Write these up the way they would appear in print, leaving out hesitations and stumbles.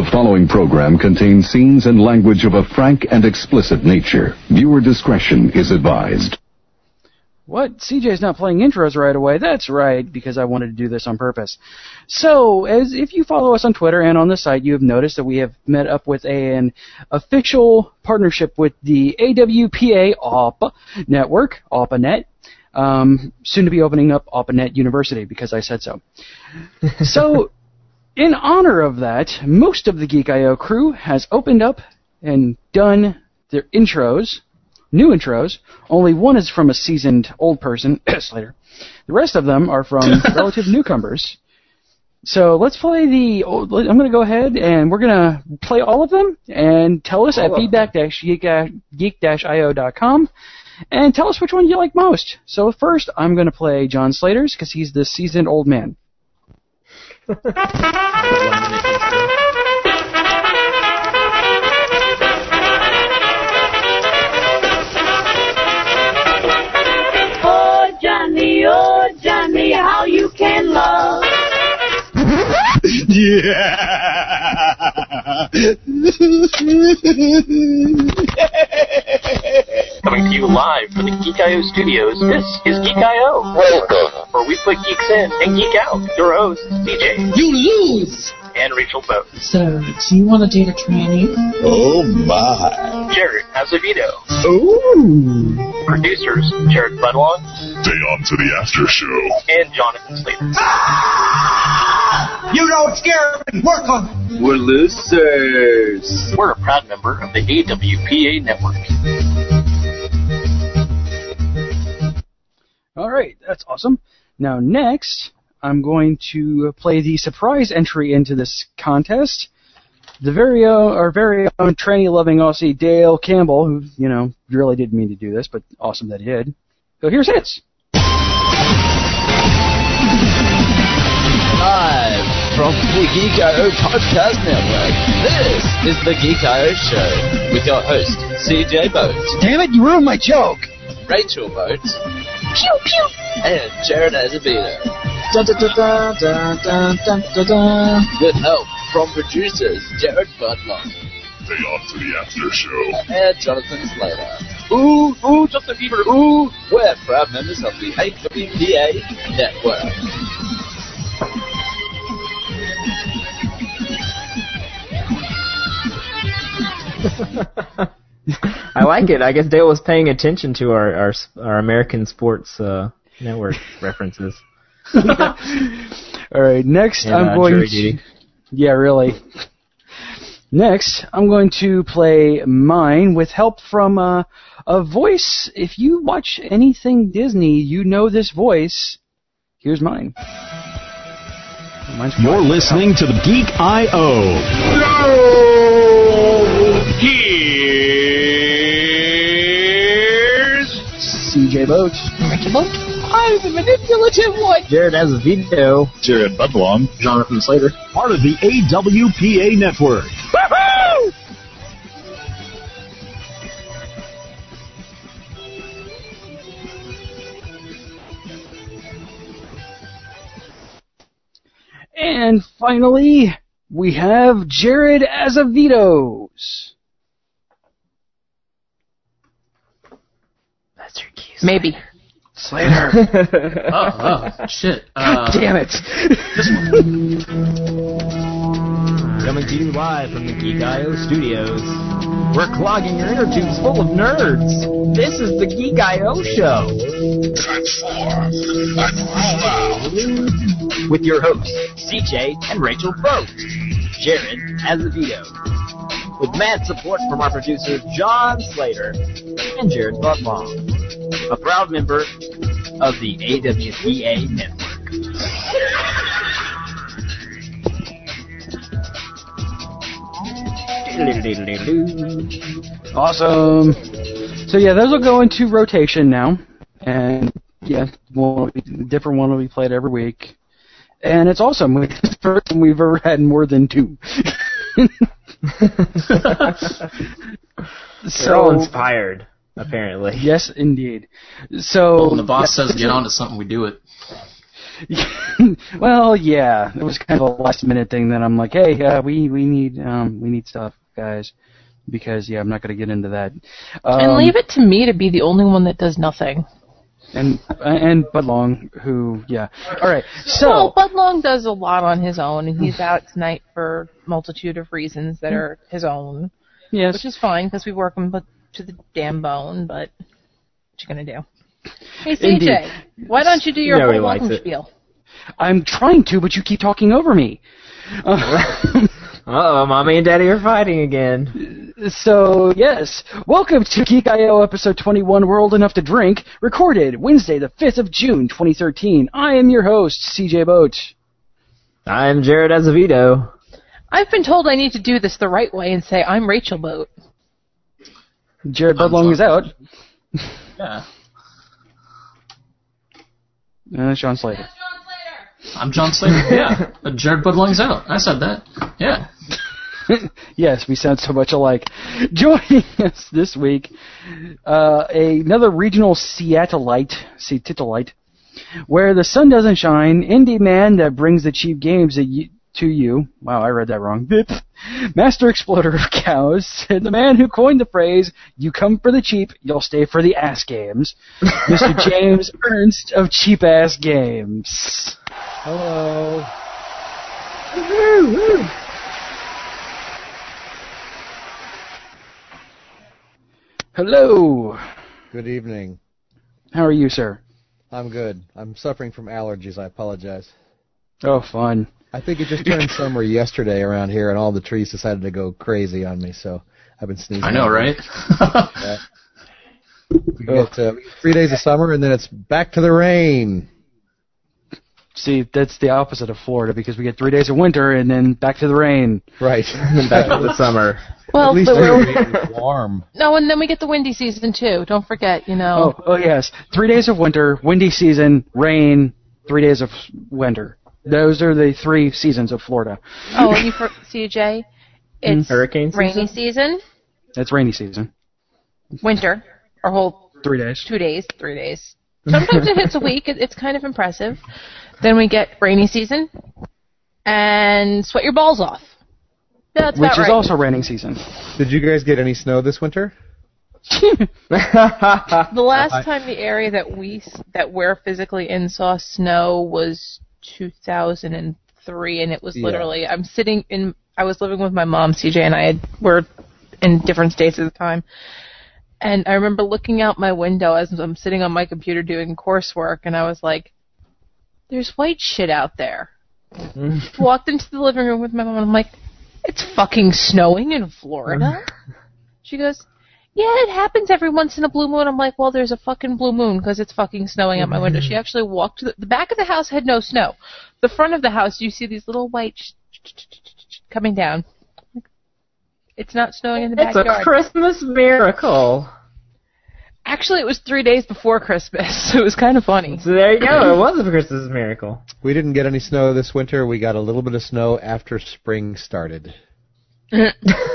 following program contains scenes and language of a frank and explicit nature. Viewer discretion is advised. What? CJ's not playing intros right away. That's right, because I wanted to do this on purpose. So, if you follow us on Twitter and on the site, you have noticed that we have met up with an official partnership with the AWPA AWPA network, AWPANet, soon to be opening up AWPANet University, because I said so. So, in honor of that, most of the Geek.io crew has opened up and done their intros. New intros. Only one is from a seasoned old person, Slater. The rest of them are from relative newcomers. So let's play I'm going to go ahead and we're going to play all of them and tell us at feedback-geek-io.com and tell us which one you like most. So first, I'm going to play John Slater's because he's the seasoned old man. Oh, Johnny, how you can love. Yeah. Coming to you live from the Geek.io studios, this is Geek.io. Welcome. Where we put geeks in and geek out. Your host, CJ. You lose. And Rachel Boat. So, do you want to date a tranny? Oh, my. Jared Azevedo. Ooh. Producers, Jared Budlong. Stay on to the after show. And Jonathan Slater. Ah! You don't scare me. Work on it. We're losers. We're a proud member of the AWPA network. All right, that's awesome. Now, next, I'm going to play the surprise entry into this contest. Our very own tranny-loving Aussie Dale Campbell, who, really didn't mean to do this, but awesome that he did. So here's hits. Live from the Geek.io Podcast Network, this is the Geek.io Show with your host, CJ Boat. Damn it, you ruined my joke. Rachel Boat. Pew, pew. And Jared Azevedo. With help from producers Jared Budlong. Stay on to the after show. And Jonathan Slater. Ooh, Justin Bieber, ooh. We're proud members of the AWPA network. I like it. I guess Dale was paying attention to our American sports network references. All right, next and, I'm going jury to... duty. Yeah, really. Next, I'm going to play mine with help from a voice. If you watch anything Disney, you know this voice. Here's mine. You're listening to the Geek.io. Here's CJ Boat. Ricky Boat. I'm the manipulative one. Jared Azevedo. Jared Budlong. Jonathan Slater. Part of the AWPA network. Woohoo! And finally, we have Jared Azevedo's. That's your keys. Maybe. Slater. Oh, shit. God damn it. Coming to you live from the Geek.io studios. We're clogging your inner tubes full of nerds. This is the Geek.io show. Transform and roll out. With your hosts, CJ and Rachel Boat. Jared Azevedo. With mad support from our producer, John Slater. And Jared Budlong. A proud member of the AWPA network. Awesome. So yeah, those will go into rotation now, and yeah, different one will be played every week, and it's awesome. It's the first time we've ever had more than two. They're all inspired, apparently. Yes, indeed. So when the boss says get on to something, we do it. Well, yeah, it was kind of a last minute thing that I'm like, hey, we need stuff, guys, because I'm not going to get into that. And leave it to me to be the only one that does nothing. And Bud Long, who, all right. So well, Bud Long does a lot on his own, and he's out tonight for a multitude of reasons that are his own. Yes, which is fine because we work him to the damn bone. But what you gonna do? Hey, CJ, Indeed. Why don't you do your whole welcome spiel? I'm trying to, but you keep talking over me. Uh-oh, Mommy and Daddy are fighting again. So, yes, welcome to Geek.io episode 21, We're Old Enough to Drink, recorded Wednesday the 5th of June, 2013. I am your host, CJ Boat. I'm Jared Azevedo. I've been told I need to do this the right way and say, I'm Rachel Boat. Jared Budlong is out. Yeah. Sean Slater. I'm John Slater, yeah. Jared Budlong's out. I said that. Yeah. Yes, we sound so much alike. Joining us this week, another regional Seattleite, where the sun doesn't shine, indie man that brings the cheap games to you. Wow, I read that wrong. Master exploder of cows, and the man who coined the phrase, you come for the cheap, you'll stay for the ass games, Mr. James Ernst of Cheap Ass Games. Hello. Woo-hoo. Hello. Good evening. How are you, sir? I'm good. I'm suffering from allergies. I apologize. Oh, fun. I think it just turned summer yesterday around here, and all the trees decided to go crazy on me, so I've been sneezing. I know, right? We get 3 days of summer, and then it's back to the rain. See, that's the opposite of Florida, because we get 3 days of winter, and then back to the rain. Right. And then back to the summer. Well, at least it's warm. No, and then we get the windy season, too. Don't forget, Oh, yes. 3 days of winter, windy season, rain, 3 days of winter. Those are the 3 seasons of Florida. Oh, and CJ, it's hurricane rainy season. It's rainy season. Winter, our whole 3 days. 2 days, 3 days. Sometimes it hits a week. It's kind of impressive. Then we get rainy season and sweat your balls off. That's Which about is right. also raining season. Did you guys get any snow this winter? The last time the area that we're physically in saw snow was 2003, and it was literally I was living with my mom, CJ, and were in different states at the time. And I remember looking out my window as I'm sitting on my computer doing coursework, and I was like, there's white shit out there. Walked into the living room with my mom, and I'm like, it's fucking snowing in Florida? She goes, yeah, it happens every once in a blue moon. I'm like, well, there's a fucking blue moon because it's fucking snowing out my window. She actually walked to the back of the house, had no snow. The front of the house, you see these little white coming down. It's not snowing in the backyard. It's a Christmas miracle. Actually, it was 3 days before Christmas. It was kind of funny. So there you go. It was a Christmas miracle. We didn't get any snow this winter. We got a little bit of snow after spring started. Nice.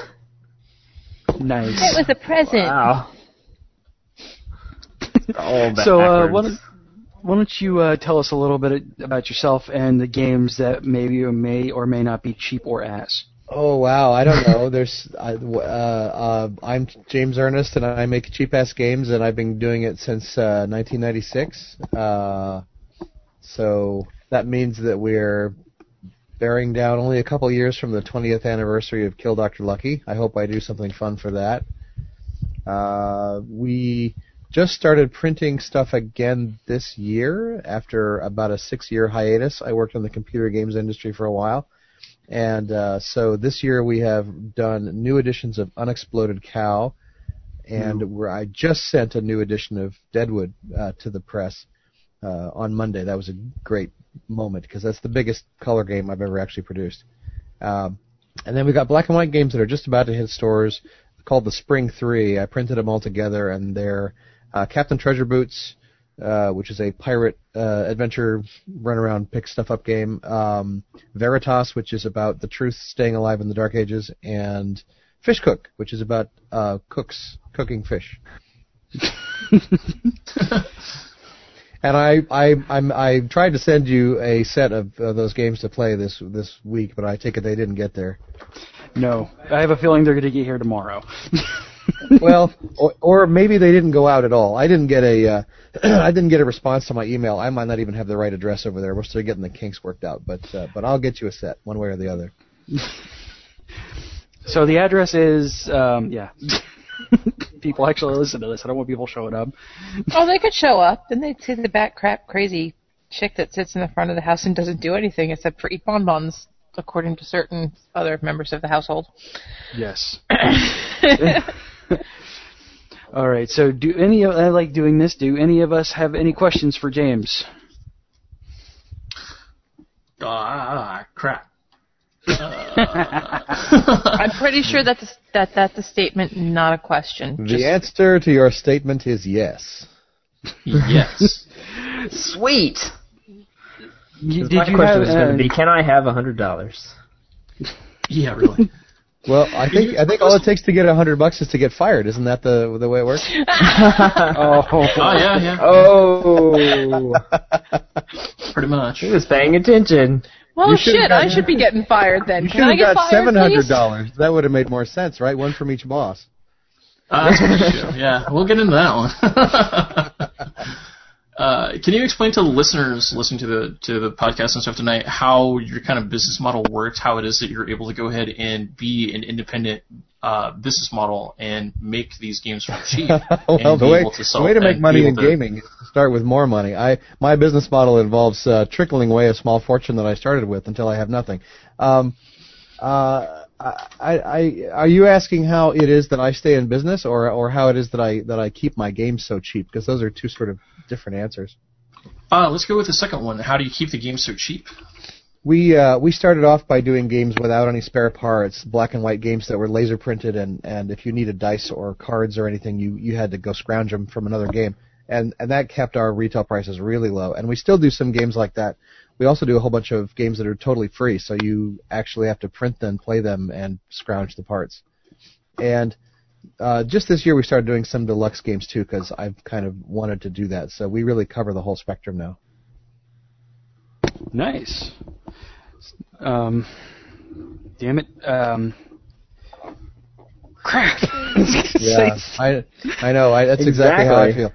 It was a present. Wow. So, why don't you tell us a little bit about yourself and the games that maybe may or may not be cheap or ass? Oh wow, I don't know. I'm James Ernest, and I make cheap-ass games, and I've been doing it since 1996. So that means that we're bearing down only a couple years from the 20th anniversary of Kill Dr. Lucky. I hope I do something fun for that. We just started printing stuff again this year after about a 6-year hiatus. I worked in the computer games industry for a while. And so this year we have done new editions of Unexploded Cow, and I just sent a new edition of Deadwood to the press on Monday. That was a great moment because that's the biggest color game I've ever actually produced. And then we got black and white games that are just about to hit stores called the Spring 3. I printed them all together, and they're Captain Treasure Boots, which is a pirate adventure run-around pick-stuff-up game. Veritas, which is about the truth staying alive in the Dark Ages. And Fish Cook, which is about cooks cooking fish. And I tried to send you a set of those games to play this week, but I take it they didn't get there. No, I have a feeling they're going to get here tomorrow. Well, or maybe they didn't go out at all. I didn't get a response to my email. I might not even have the right address over there. We're still getting the kinks worked out, but I'll get you a set one way or the other. So the address is People actually listen to this. I don't want people showing up. Oh, they could show up. Then they'd see the bat crap crazy chick that sits in the front of the house and doesn't do anything except for eat bonbons, according to certain other members of the household. Yes. All right. So, I like doing this. Do any of us have any questions for James? Crap. I'm pretty sure that's a statement, not a question. The answer to your statement is yes. Yes. Sweet. Did my question is going to be, can I have $100? Yeah, really. Well, I think all it takes to get $100 is to get fired. Isn't that the way it works? Yeah. Oh. Pretty much. He was paying attention. Well, shit, I should be getting fired then. You should have got $700. That would have made more sense, right? One from each boss. That's pretty true. Yeah, we'll get into that one. Can you explain to the listeners listening to the podcast and stuff tonight how your kind of business model works, how it is that you're able to go ahead and be an independent business model and make these games for cheap? Well, the way to make money in gaming is to start with more money. My business model involves trickling away a small fortune that I started with until I have nothing. Are you asking how it is that I stay in business, or how it is that I keep my games so cheap? Because those are two sort of different answers. Let's go with the second one. How do you keep the games so cheap? We started off by doing games without any spare parts, black and white games that were laser printed, and if you needed dice or cards or anything, you had to go scrounge them from another game, and that kept our retail prices really low. And we still do some games like that. We also do a whole bunch of games that are totally free, so you actually have to print them, play them, and scrounge the parts. And just this year we started doing some deluxe games too, because I've kind of wanted to do that. So we really cover the whole spectrum now. Nice. Damn it. Crap. Yeah, I know. That's exactly how I feel.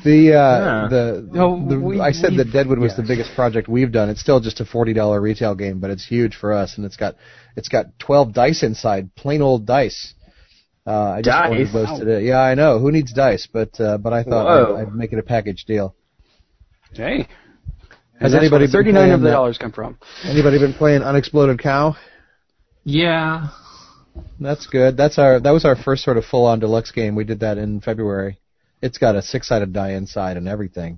I said that Deadwood was the biggest project we've done. It's still just a $40 retail game, but it's huge for us, and it's got 12 dice inside, plain old dice. I just ordered those today. Yeah, I know. Who needs dice? But I thought I'd make it a package deal. Hey. Has anybody been $39 of the dollars come from? Anybody been playing Unexploded Cow? Yeah. That's good. That was our first sort of full-on deluxe game. We did that in February. It's got a 6-sided die inside and everything.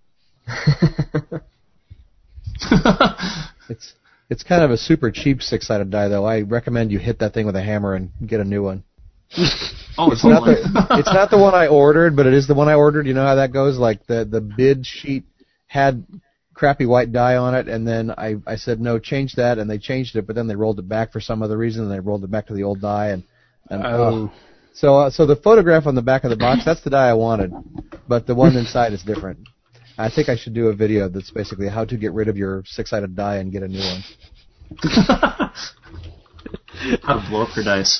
It's kind of a super cheap 6-sided die, though. I recommend you hit that thing with a hammer and get a new one. Oh, it's not the one I ordered, but it is the one I ordered. You know how that goes? Like the bid sheet had crappy white die on it, and then I said no, change that, and they changed it, but then they rolled it back for some other reason, and they rolled it back to the old die, So the photograph on the back of the box, that's the die I wanted, but the one inside is different. I think I should do a video that's basically how to get rid of your 6-sided die and get a new one. How to blow up your dice.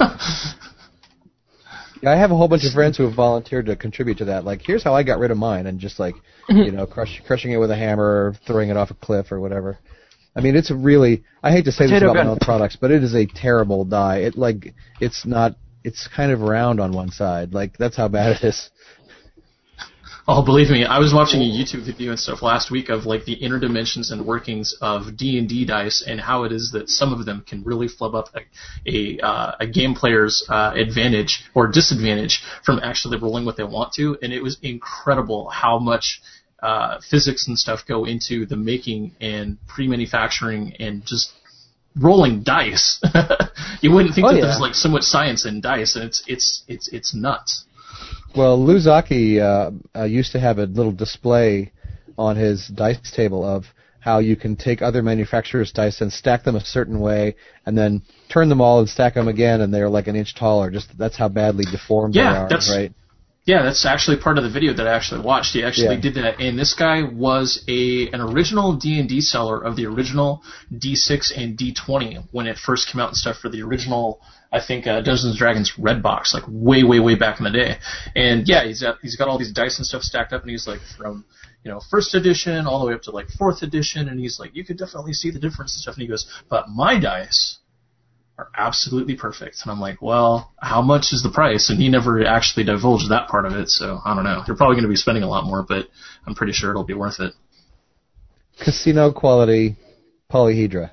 Yeah, I have a whole bunch of friends who have volunteered to contribute to that. Like, here's how I got rid of mine, and just like, crushing it with a hammer, or throwing it off a cliff, or whatever. I mean, it's really, I hate to say this about my own products, but it is a terrible die. It's kind of round on one side. Like, that's how bad it is. Oh, believe me, I was watching a YouTube video and stuff last week of like the inner dimensions and workings of D&D dice and how it is that some of them can really flub up a game player's advantage or disadvantage from actually rolling what they want to. And it was incredible how much physics and stuff go into the making and pre-manufacturing and just rolling dice. You wouldn't think that there's like so much science in dice, and it's nuts. Well, Lou Zaki used to have a little display on his dice table of how you can take other manufacturers' dice and stack them a certain way, and then turn them all and stack them again, and they're like an inch taller. Just that's how badly deformed they are, right? Yeah, that's actually part of the video that I actually watched. He actually did that, and this guy was an original D&D seller of the original D6 and D20 when it first came out and stuff for the original, I think, Dungeons & Dragons Red Box, like way, way, way back in the day. And yeah, he's got all these dice and stuff stacked up, and he's like from, you know, 1st edition all the way up to like 4th edition, and he's like, you could definitely see the difference and stuff. And he goes, but my dice are absolutely perfect. And I'm like, well, how much is the price? And he never actually divulged that part of it, so I don't know. You're probably going to be spending a lot more, but I'm pretty sure it'll be worth it. Casino quality polyhedra.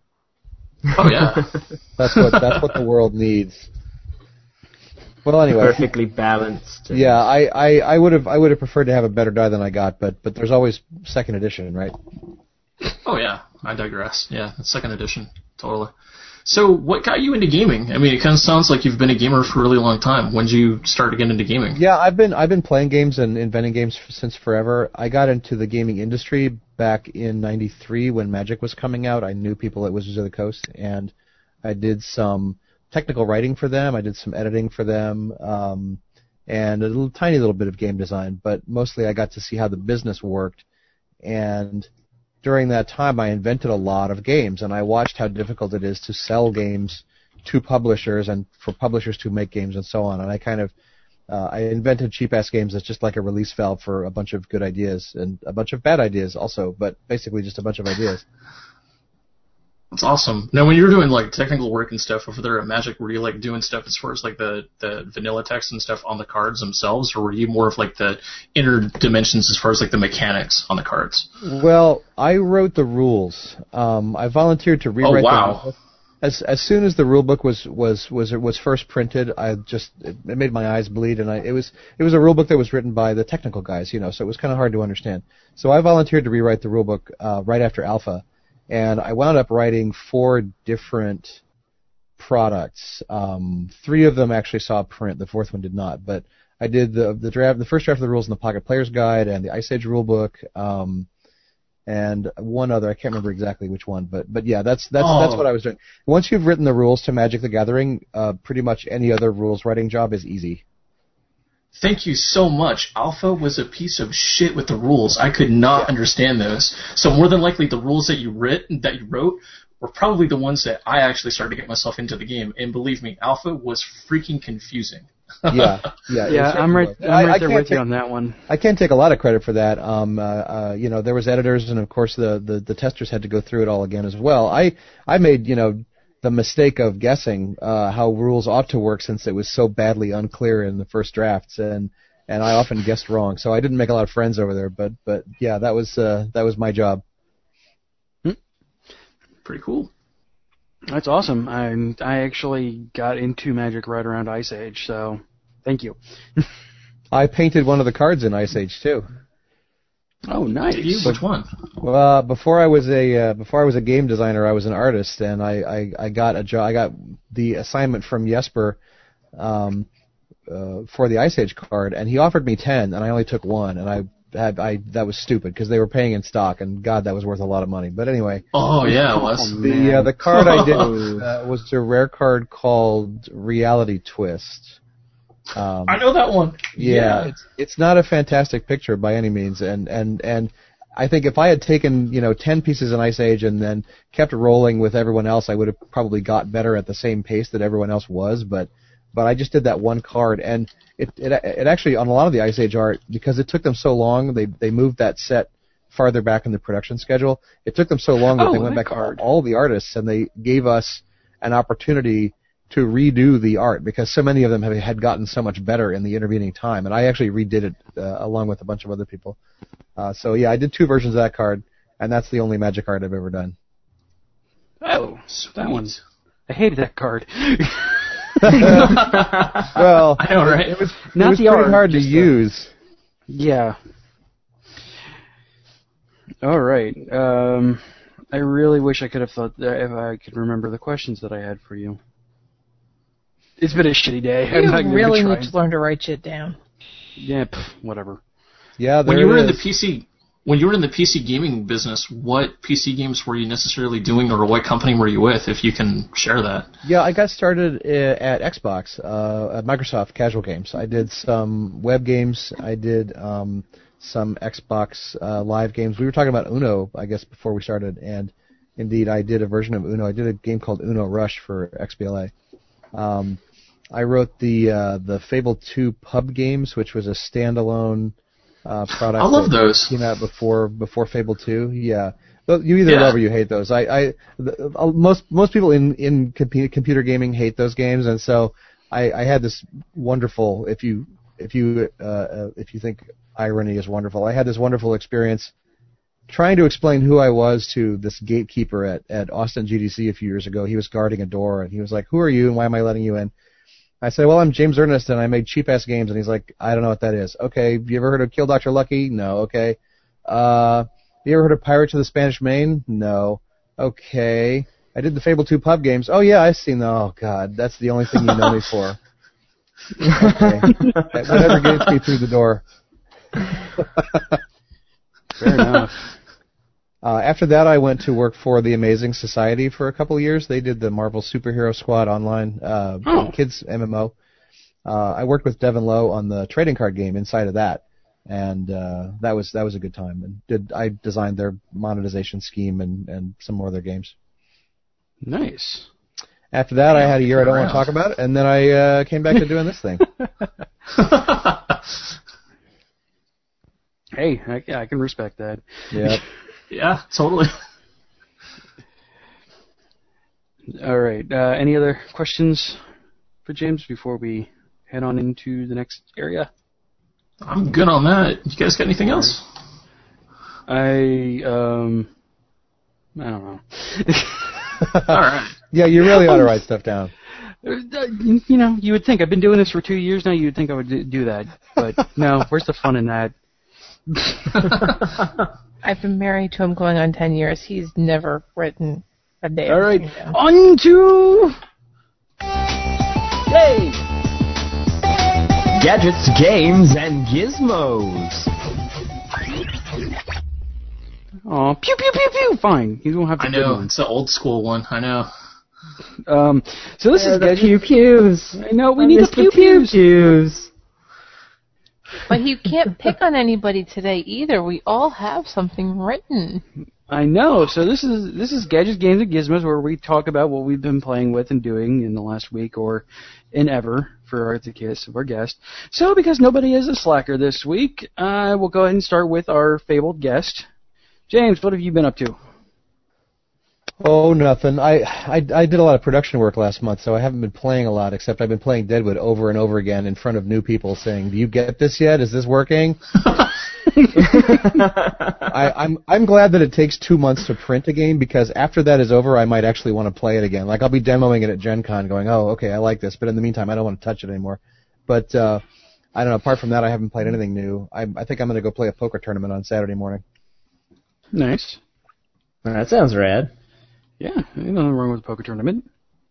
Oh yeah. That's what the world needs. Well, anyway, perfectly balanced. Yeah, I would have preferred to have a better die than I got, but there's always 2nd edition, right? Oh yeah, I digress. Yeah, it's 2nd edition, totally. So, what got you into gaming? I mean, it kind of sounds like you've been a gamer for a really long time. When did you start to get into gaming? Yeah, I've been playing games and inventing games since forever. I got into the gaming industry back in '93 when Magic was coming out. I knew people at Wizards of the Coast, and I did some technical writing for them. I did some editing for them, and a tiny little bit of game design. But mostly, I got to see how the business worked, and during that time, I invented a lot of games, and I watched how difficult it is to sell games to publishers and for publishers to make games and so on. And I kind of I invented cheap-ass games that's just like a release valve for a bunch of good ideas and a bunch of bad ideas also, but basically just a bunch of ideas. That's awesome. Now, when you were doing like technical work and stuff over there at Magic, were you like doing stuff as far as like the vanilla text and stuff on the cards themselves, or were you more of like the inner dimensions as far as like the mechanics on the cards? Well, I wrote the rules. I volunteered to rewrite. Oh wow! The as soon as the rule book was first printed, it made my eyes bleed, and it was a rule book that was written by the technical guys, you know, so it was kind of hard to understand. So I volunteered to rewrite the rule book right after Alpha. And I wound up writing 4 different products. 3 of them actually saw print. The 4th one did not. But I did the first draft of the rules in the Pocket Player's Guide and the Ice Age rulebook, and one other. I can't remember exactly which one. But yeah, that's what I was doing. Once you've written the rules to Magic the Gathering, pretty much any other rules writing job is easy. Thank you so much. Alpha was a piece of shit with the rules. I could not understand those. So more than likely, the rules that you wrote were probably the ones that I actually started to get myself into the game. And believe me, Alpha was freaking confusing. Yeah, I'm right there with you on that one. I can't take a lot of credit for that. You know, there was editors, and of course the testers had to go through it all again as well. I made, you know, the mistake of guessing how rules ought to work since it was so badly unclear in the first drafts, and I often guessed wrong. So I didn't make a lot of friends over there, but yeah, that was my job. Pretty cool. That's awesome. I actually got into Magic right around Ice Age, so thank you. I painted one of the cards in Ice Age too. Oh, nice. Which one? Well, before I was a game designer, I was an artist, and I got a job. I got the assignment from Jesper for the Ice Age card, and he offered me 10, and I only took 1, and that was stupid because they were paying in stock, and God, that was worth a lot of money. But anyway. Oh yeah, it was. The card I did was a rare card called Reality Twist. I know that one. Yeah. It's not a fantastic picture by any means, and I think if I had taken, you know, 10 pieces in Ice Age and then kept rolling with everyone else, I would have probably got better at the same pace that everyone else was, but I just did that one card, and it actually, on a lot of the Ice Age art, because it took them so long, they moved that set farther back in the production schedule. It took them so long that they went back to all the artists, and they gave us an opportunity to redo the art because so many of them had gotten so much better in the intervening time, and I actually redid it along with a bunch of other people. So yeah, I did 2 versions of that card, and that's the only Magic art I've ever done. Oh, that one's. I hated that card. Well, I know, right? It was pretty hard to use. Yeah. All right. I really wish I could have thought that if I could remember the questions that I had for you. It's been a shitty day. You really need to learn to write shit down. Yeah, whatever. Yeah, when you were in the PC, When you were in the PC gaming business, what PC games were you necessarily doing, or what company were you with, if you can share that? Yeah, I got started at Xbox, at Microsoft Casual Games. I did some web games. I did some Xbox Live games. We were talking about Uno, I guess, before we started, and indeed, I did a version of Uno. I did a game called Uno Rush for XBLA. I wrote the Fable 2 pub games, which was a standalone product. I love those. Came out before Fable 2. Yeah, you either love or you hate those. Most people in computer gaming hate those games, and so I had this wonderful. If you think irony is wonderful, I had this wonderful experience trying to explain who I was to this gatekeeper at Austin GDC a few years ago. He was guarding a door, and he was like, "Who are you, and why am I letting you in?" I said, "Well, I'm James Ernest, and I made cheap-ass games." And he's like, "I don't know what that is." "Okay, have you ever heard of Kill Dr. Lucky?" "No." "Okay. Have you ever heard of Pirates of the Spanish Main?" "No." "Okay. I did the Fable 2 pub games." "Oh, yeah, I've seen them." "Oh, God, that's the only thing you know me for." Okay. Whatever gets me through the door. Fair enough. After that, I went to work for the Amazing Society for a couple of years. They did the Marvel Superhero Squad online kids MMO. I worked with Devin Lowe on the trading card game inside of that, and that was a good time. And I designed their monetization scheme and some more of their games. Nice. After that, I had a year I don't want to talk about, and then I came back to doing this thing. Hey, I can respect that. Yeah. Yeah, totally. All right. Any other questions for James before we head on into the next area? I'm good on that. You guys got anything else? I don't know. All right. Yeah, you really ought to write stuff down. You know, you would think I've been doing this for 2 years now. You'd think I would do that, but no. Where's the fun in that? I've been married to him going on 10 years. He's never written a day. All right, on to... Hey! Gadgets, games, and gizmos. Oh, pew, pew, pew, pew. Fine. You don't have to. I know. It's the old school one. I know. So this is the pew pews. I know. We need the pew pews. But you can't pick on anybody today either. We all have something written. I know. So this is Gadgets, Games, and Gizmos, where we talk about what we've been playing with and doing in the last week or in ever for the case of our guest. So because nobody is a slacker this week, we'll go ahead and start with our fabled guest. James, what have you been up to? Oh, nothing. I did a lot of production work last month, so I haven't been playing a lot, except I've been playing Deadwood over and over again in front of new people saying, "Do you get this yet? Is this working?" I'm glad that it takes 2 months to print a game, because after that is over, I might actually want to play it again. Like, I'll be demoing it at Gen Con going, "Oh, okay, I like this," but in the meantime, I don't want to touch it anymore. But I don't know. Apart from that, I haven't played anything new. I think I'm going to go play a poker tournament on Saturday morning. Nice. That sounds rad. Yeah, there's nothing wrong with a poker tournament.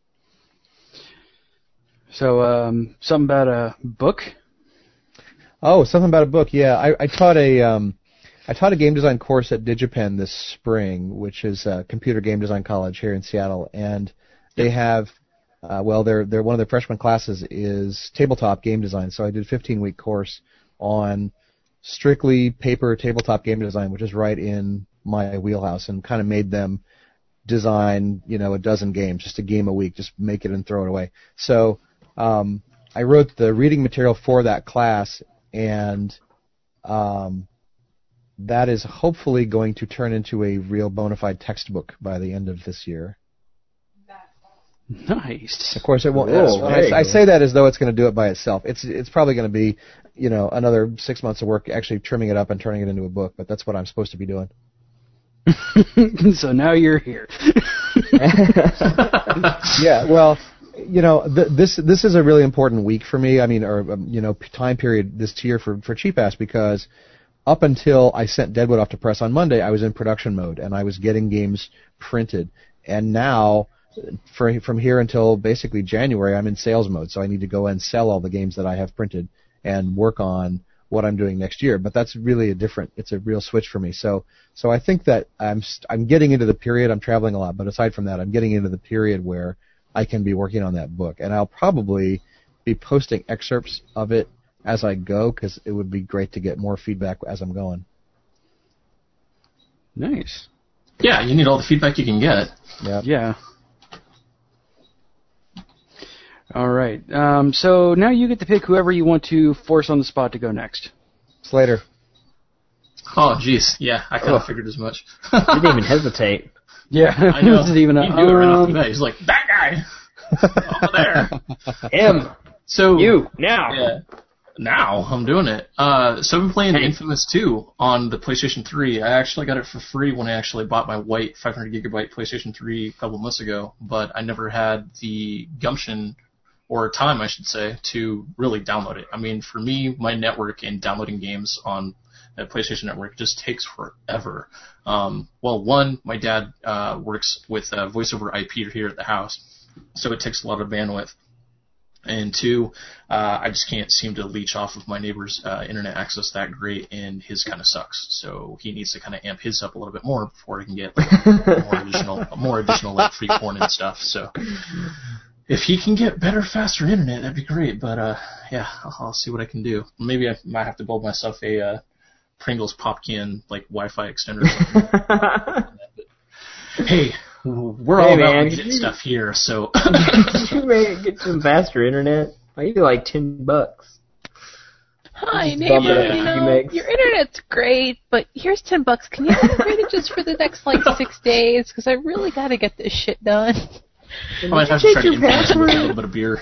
So, something about a book? Oh, something about a book. Yeah, I taught a game design course at DigiPen this spring, which is a computer game design college here in Seattle, and they have, they're one of their freshman classes is tabletop game design. So I did a 15-week course on strictly paper tabletop game design, which is right in my wheelhouse, and kind of made them design, a dozen games, just a game a week, just make it and throw it away. So I wrote the reading material for that class, and that is hopefully going to turn into a real bona fide textbook by the end of this year. Nice. Of course, it won't. I say that as though it's going to do it by itself. It's probably going to be, another 6 months of work actually trimming it up and turning it into a book. But that's what I'm supposed to be doing. So now you're here. Yeah. Well, this is a really important week for me. I mean, time period this year for Cheap Ass, because up until I sent Deadwood off to press on Monday, I was in production mode and I was getting games printed, and now, from here until basically January, I'm in sales mode, so I need to go and sell all the games that I have printed and work on what I'm doing next year. But that's really it's a real switch for me. So I think that I'm getting into the period. I'm traveling a lot, but aside from that, I'm getting into the period where I can be working on that book, and I'll probably be posting excerpts of it as I go, because it would be great to get more feedback as I'm going. Nice. Yeah, you need all the feedback you can get. Yeah. All right. So now you get to pick whoever you want to force on the spot to go next. Slater. Oh, jeez. Yeah, I kind of figured as much. You didn't even hesitate. Yeah, I know. He knew it right off the bat. He's like, that guy! Over there! Him! So, you! Now! Yeah. Now, I'm doing it. So I've been playing Infamous 2 on the PlayStation 3. I actually got it for free when I actually bought my white 500GB PlayStation 3 a couple months ago, but I never had the gumption, or time, I should say, to really download it. I mean, for me, my network and downloading games on the PlayStation Network just takes forever. Well, one, my dad works with voice over IP here at the house, so it takes a lot of bandwidth. And two, I just can't seem to leech off of my neighbor's internet access that great, and his kind of sucks. So he needs to kind of amp his up a little bit more before he can get more additional like free porn and stuff. So if he can get better, faster internet, that'd be great. But yeah, I'll see what I can do. Maybe I might have to build myself a Pringles pop can like Wi-Fi extender. Hey. We're all about legit stuff here, so... Could you get some faster internet? Maybe like $10. Hi, neighbor, your internet's great, but here's $10. Can you upgrade it just for the next, 6 days? Because I really got to get this shit done. I might have to try to influence him with a little bit of beer.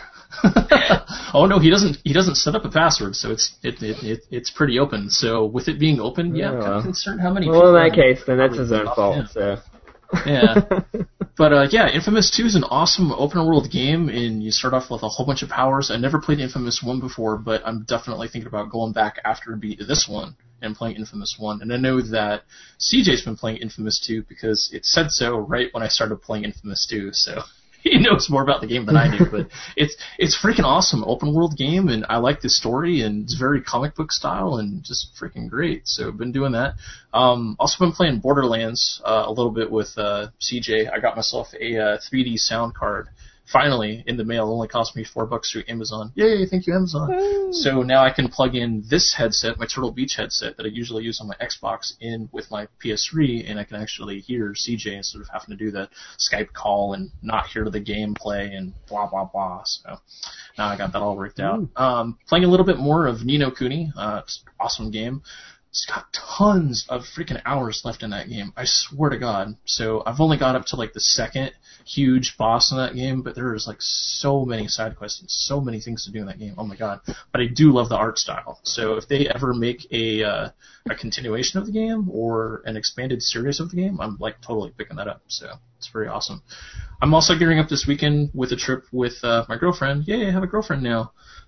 Oh, no, he doesn't set up a password, so it's pretty open. So with it being open, I'm kind of concerned how many people... Well, in that case, then that's his own fault, so... Yeah, but Infamous 2 is an awesome open-world game, and you start off with a whole bunch of powers. I never played Infamous 1 before, but I'm definitely thinking about going back after this one and playing Infamous 1. And I know that CJ's been playing Infamous 2 because it said so right when I started playing Infamous 2, so he knows more about the game than I do. But it's freaking awesome open-world game, and I like the story, and it's very comic book style, and just freaking great. So I've been doing that. Also been playing Borderlands a little bit with CJ. I got myself a 3D sound card. Finally, in the mail. It only cost me $4 through Amazon. Yay, thank you, Amazon. Woo. So now I can plug in this headset, my Turtle Beach headset, that I usually use on my Xbox, in with my PS3, and I can actually hear CJ instead of having to do the Skype call and not hear the gameplay and blah, blah, blah. So now I got that all worked out. Playing a little bit more of Ni no Kuni. It's an awesome game. It's got tons of freaking hours left in that game. I swear to God. So I've only got up to the second huge boss in that game, but there's so many side quests and so many things to do in that game. Oh my God. But I do love the art style. So if they ever make a continuation of the game or an expanded series of the game, I'm totally picking that up. So it's very awesome. I'm also gearing up this weekend with a trip with my girlfriend. Yay, I have a girlfriend now.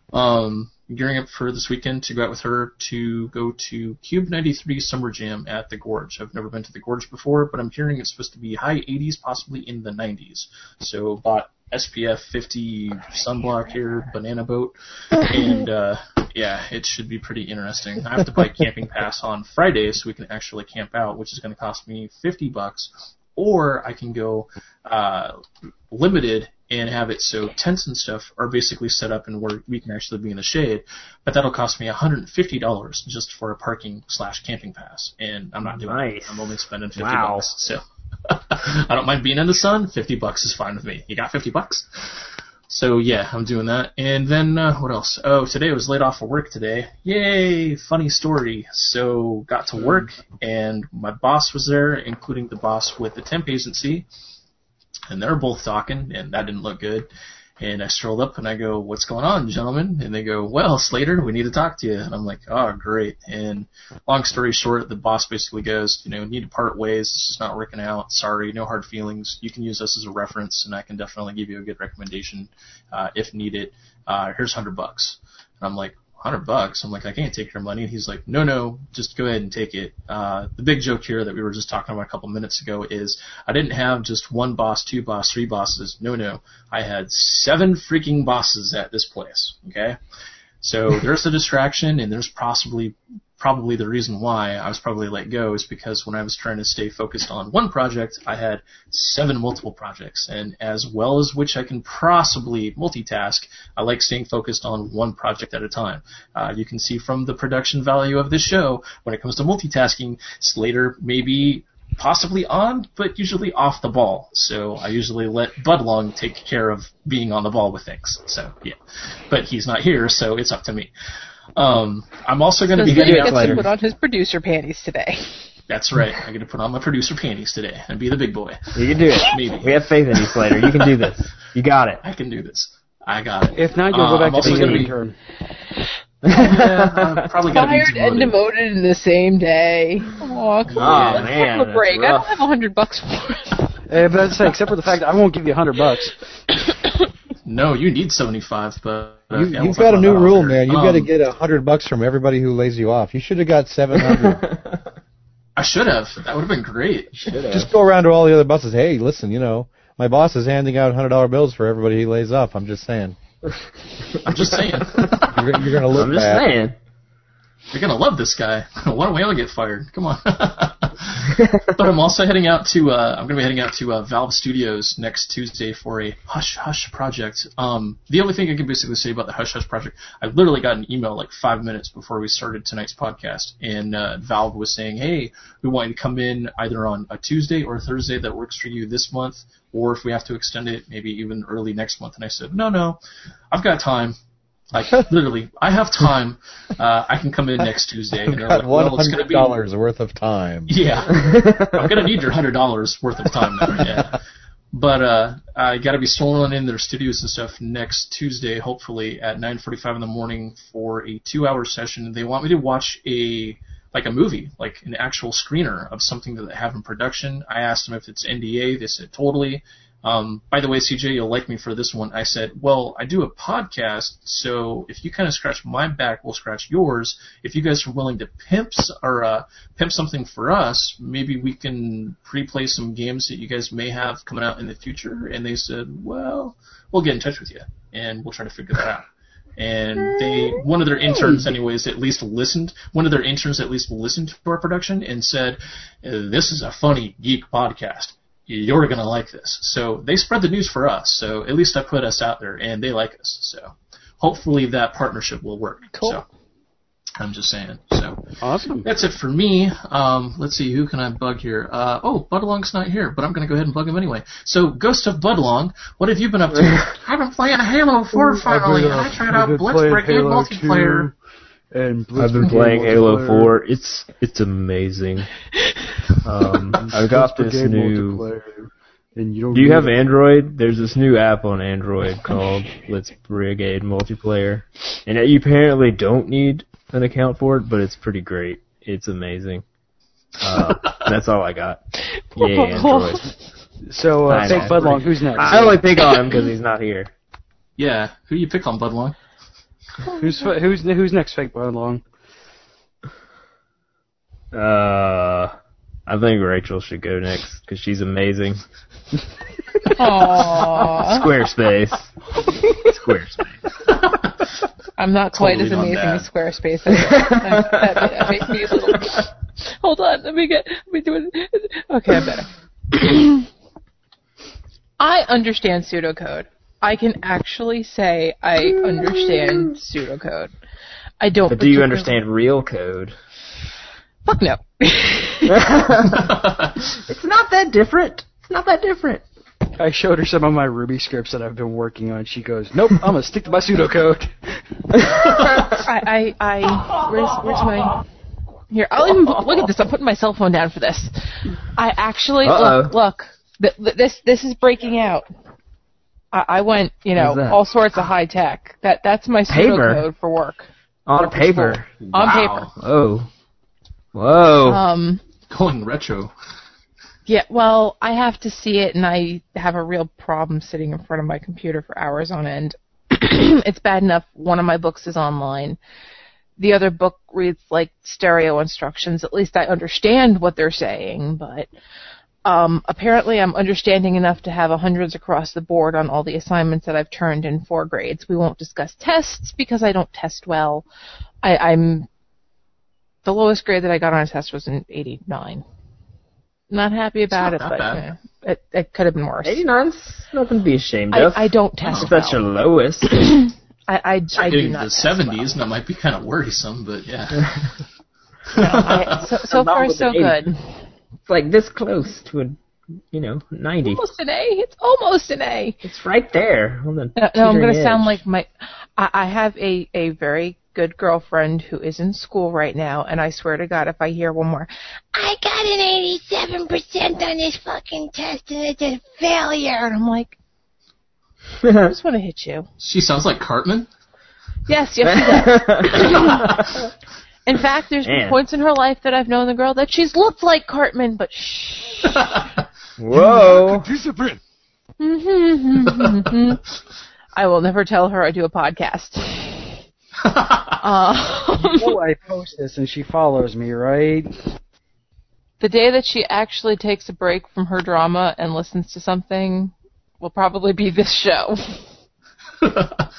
Gearing up for this weekend to go out with her to go to Cube 93 Summer Jam at the Gorge. I've never been to the Gorge before, but I'm hearing it's supposed to be high 80s, possibly in the 90s. So bought SPF 50 sunblock here, banana boat, and it should be pretty interesting. I have to buy camping pass on Friday so we can actually camp out, which is going to cost me $50, or I can go limited and have it so tents and stuff are basically set up and where we can actually be in the shade, but that'll cost me $150 just for a parking/camping pass, and I'm not doing it. I'm only spending $50, so I don't mind being in the sun. $50 is fine with me. You got $50? So yeah, I'm doing that. And then what else? Oh, today I was laid off of work today. Yay! Funny story. So got to work, and my boss was there, including the boss with the temp agency. And they're both talking, and that didn't look good. And I strolled up, and I go, "What's going on, gentlemen?" And they go, "Well, Slater, we need to talk to you." And I'm like, "Oh, great." And long story short, the boss basically goes, "Need to part ways. This is not working out. Sorry, no hard feelings. You can use us as a reference, and I can definitely give you a good recommendation if needed. Here's $100." And I'm like, $100? I'm like, I can't take your money. And he's like, no, just go ahead and take it. The big joke here that we were just talking about a couple minutes ago is I didn't have just one boss, two boss, three bosses. No. I had 7 freaking bosses at this place, okay? So there's a distraction, and there's probably the reason why I was probably let go is because when I was trying to stay focused on one project, I had 7 multiple projects, and as well as which I can possibly multitask, I like staying focused on one project at a time. You can see from the production value of this show, when it comes to multitasking, Slater may be possibly on, but usually off the ball. So I usually let Budlong take care of being on the ball with things. So, yeah. But he's not here, so it's up to me. I'm also going to be heading out later. He gets to put on his producer panties today. That's right. I get to put on my producer panties today and be the big boy. You can do it. Maybe. We have faith in you, Slater. You can do this. You got it. I can do this. I got it. If not, you'll go back to being an intern. Yeah, I'm probably going to be fired and demoted in the same day. Oh, come on. Let's have a break. I don't have $100 for it. But that's except for the fact that I won't give you $100. No, you need 75, but you've got a new rule, man. You've got to get $100 from everybody who lays you off. You should have got 700. I should have. That would have been great. Just go around to all the other bosses. Hey, listen, my boss is handing out $100 bills for everybody he lays off. I'm just saying. I'm just saying. You're going to look bad. I'm just saying. You're going to love this guy. Why don't we all get fired? Come on. But I'm also heading out to, I'm going to be heading out to Valve Studios next Tuesday for a Hush Hush project. The only thing I can basically say about the Hush Hush project, I literally got an email like 5 minutes before we started tonight's podcast, and Valve was saying, hey, we want you to come in either on a Tuesday or a Thursday that works for you this month, or if we have to extend it, maybe even early next month. And I said, no, I've got time. Like, literally, I have time. I can come in next Tuesday. And they're like, well, it's going to be $100 worth of time. Yeah. I'm going to need your $100 worth of time now, yeah. But I got to be strolling in their studios and stuff next Tuesday, hopefully, at 9:45 in the morning for a 2-hour session. They want me to watch a movie, like an actual screener of something that they have in production. I asked them if it's NDA. They said totally. By the way, CJ, you'll like me for this one. I said, well, I do a podcast, so if you kind of scratch my back, we'll scratch yours. If you guys are willing to pimp something for us, maybe we can pre-play some games that you guys may have coming out in the future. And they said, well, we'll get in touch with you, and we'll try to figure that out. And one of their interns at least listened to our production and said, this is a funny geek podcast. You're going to like this. So they spread the news for us. So at least I put us out there, and they like us. So hopefully that partnership will work. Cool. So I'm just saying. So awesome. That's it for me. Let's see, who can I bug here? Budlong's not here, but I'm going to go ahead and bug him anyway. So, Ghost of Budlong, what have you been up to? I've been playing Halo 4 finally, and I tried out Blitzbreak and multiplayer. I've been playing Halo 4. It's amazing. I've got this new. Do you have Android? There's this new app on Android called Let's Brigade Multiplayer, and you apparently don't need an account for it, but it's pretty great. It's amazing. That's all I got. Yeah, Android. So, fake Budlong, who's next? I only pick on him because he's not here. Yeah, who do you pick on, Budlong? Who's next, fake Budlong? I think Rachel should go next because she's amazing. Aww. Squarespace. I'm not quite as amazing as Squarespace. That makes me a little. Hold on, let me do it. Okay, I'm better. I understand pseudocode. I can actually say I understand pseudocode. I don't. But do you understand real code? Fuck no. It's not that different. I showed her some of my Ruby scripts that I've been working on. She goes, nope, I'm going to stick to my pseudocode. Where's my... Here, I'll even... Look at this. I'm putting my cell phone down for this. I actually... Look. This is breaking out. I went, all sorts of high tech. That's my pseudocode for work. On paper. On paper. Oh. Whoa. Going retro. Yeah, well, I have to see it, and I have a real problem sitting in front of my computer for hours on end. It's bad enough one of my books is online. The other book reads like stereo instructions. At least I understand what they're saying, but Apparently, I'm understanding enough to have 100s across the board on all the assignments that I've turned in 4 grades. We won't discuss tests because I don't test well. I'm the lowest grade that I got on a test was an 89. Not happy about it, but it could have been worse. 89's nothing to be ashamed of. I don't test if that's your lowest. I do not the test 70s, well. and that might be kind of worrisome, but yeah. No, so far so good. It's like this close to a, 90. Almost an A. It's almost an A. It's right there. On the no, I'm going to sound like I have a very good girlfriend who is in school right now, and I swear to God, if I hear one more, I got an 87% on this fucking test, and it's a failure, and I'm like, I just want to hit you. She sounds like Cartman? Yes, she does. In fact, there's been points in her life that I've known the girl that she's looked like Cartman, but shh. Whoa. Discipline. I will never tell her I do a podcast. I post this and she follows me, right? The day that she actually takes a break from her drama and listens to something will probably be this show. Good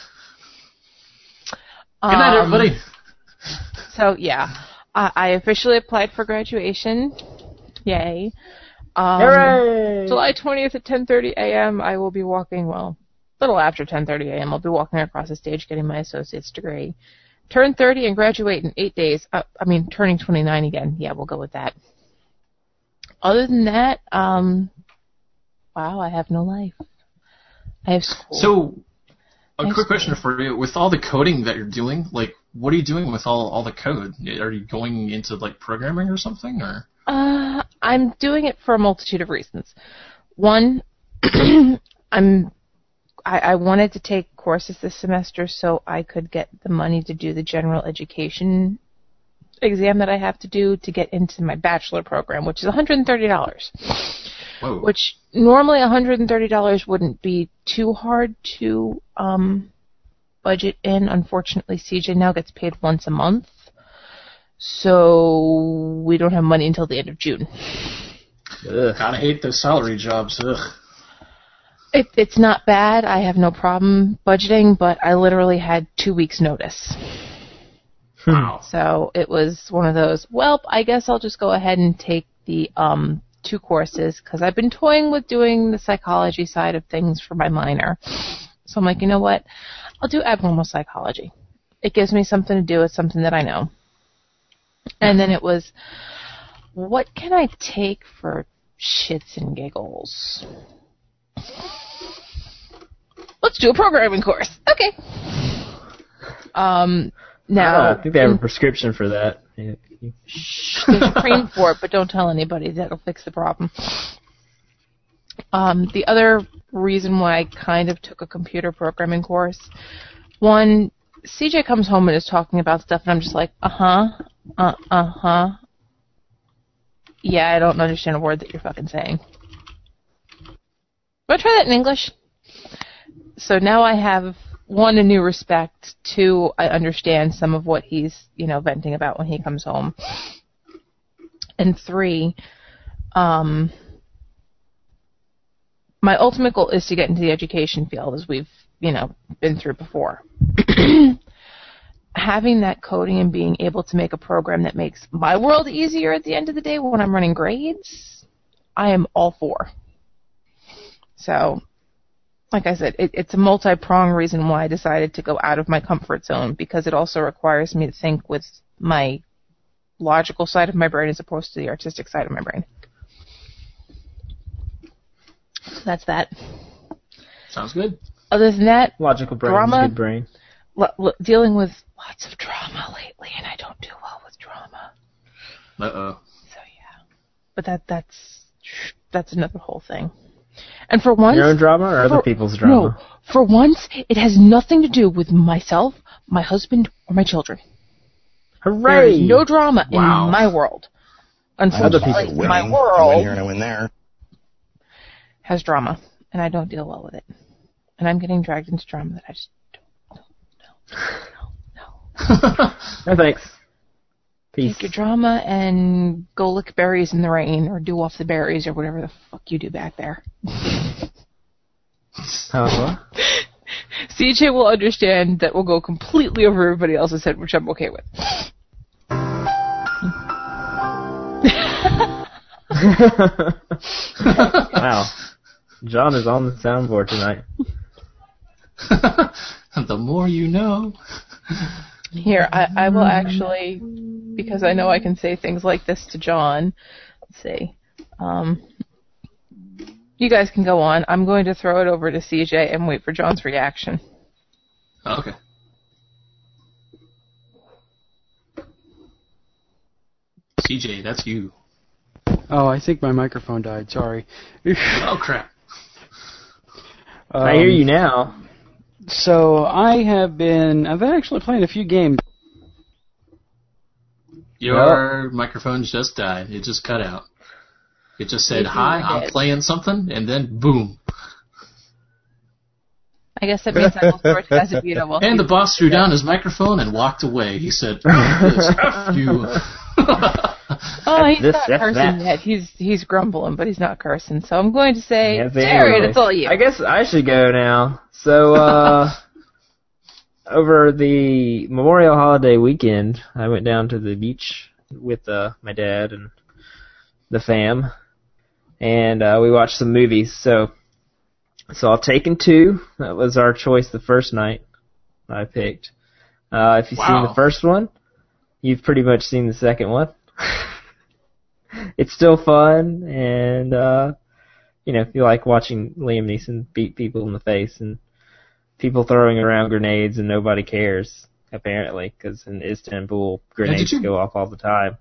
night, everybody. So, yeah. I officially applied for graduation. Yay. Hooray! July 20th at 10:30 a.m. I will be walking, a little after 10:30 a.m. I'll be walking across the stage getting my associate's degree. Turn 30 and graduate in 8 days. Turning 29 again. Yeah, we'll go with that. Other than that, wow, I have no life. I have school. So, a quick question for you. With all the coding that you're doing, what are you doing with all the code? Are you going into, programming or something, or? I'm doing it for a multitude of reasons. One, I wanted to take courses this semester so I could get the money to do the general education exam that I have to do to get into my bachelor program, which is $130. Whoa. Which normally $130 wouldn't be too hard to budget in. Unfortunately, CJ now gets paid once a month, so we don't have money until the end of June. Ugh. Gotta hate those salary jobs. Ugh. It's not bad. I have no problem budgeting, but I literally had 2 weeks' notice. Wow. So it was one of those, I guess I'll just go ahead and take the 2 courses, because I've been toying with doing the psychology side of things for my minor. So I'm like, you know what? I'll do abnormal psychology. It gives me something to do. It's something that I know. And then it was, what can I take for shits and giggles? Let's do a programming course. Okay. Now, I think they have a prescription for that. There's a cream for it, but don't tell anybody. That'll fix the problem. The other reason why I kind of took a computer programming course, one, CJ comes home and is talking about stuff, and I'm just like, yeah, I don't understand a word that you're fucking saying. Want to try that in English? So now I have, 1, a new respect. 2, I understand some of what he's, venting about when he comes home. And 3, my ultimate goal is to get into the education field, as we've, been through before. Having that coding and being able to make a program that makes my world easier at the end of the day when I'm running grades, I am all for. So, like I said, it's a multi-pronged reason why I decided to go out of my comfort zone, because it also requires me to think with my logical side of my brain as opposed to the artistic side of my brain. So that's that. Sounds good. Other than that, logical brain, drama, good brain. Dealing with lots of drama lately, and I don't do well with drama. Uh-oh. So yeah, but that's another whole thing. And for once, your own drama or other people's drama? No, for once, it has nothing to do with myself, my husband, or my children. Hooray! There is no drama in my world. Unfortunately, my world I win here and I win there. Has drama, and I don't deal well with it. And I'm getting dragged into drama that I just don't. No. No thanks. Peace. Take your drama and go lick berries in the rain, or do off the berries, or whatever the fuck you do back there. CJ will understand that we'll go completely over everybody else's head, which I'm okay with. Wow. John is on the soundboard tonight. The more you know. Here, I will actually, because I know I can say things like this to John. Let's see. You guys can go on. I'm going to throw it over to CJ and wait for John's reaction. Okay. CJ, that's you. Oh, I think my microphone died. Sorry. Oh, crap. I hear you now. So I've been actually playing a few games. Your microphone just died. It just cut out. It just said, hi, I'm playing something, and then boom. I guess that means I will start as a beta. And the boss threw down his microphone and walked away. He said, F you. Oh, he's not cursing yet. He's grumbling, but he's not cursing. So I'm going to say, Jared, it's all you. I guess I should go now. So, over the Memorial Holiday weekend, I went down to the beach with my dad and the fam, and we watched some movies. So I'll Taken 2. That was our choice the first night I picked. If you've seen the first one, you've pretty much seen the second one. It's still fun, and if you like watching Liam Neeson beat people in the face and people throwing around grenades and nobody cares, apparently, because in Istanbul, grenades go off all the time.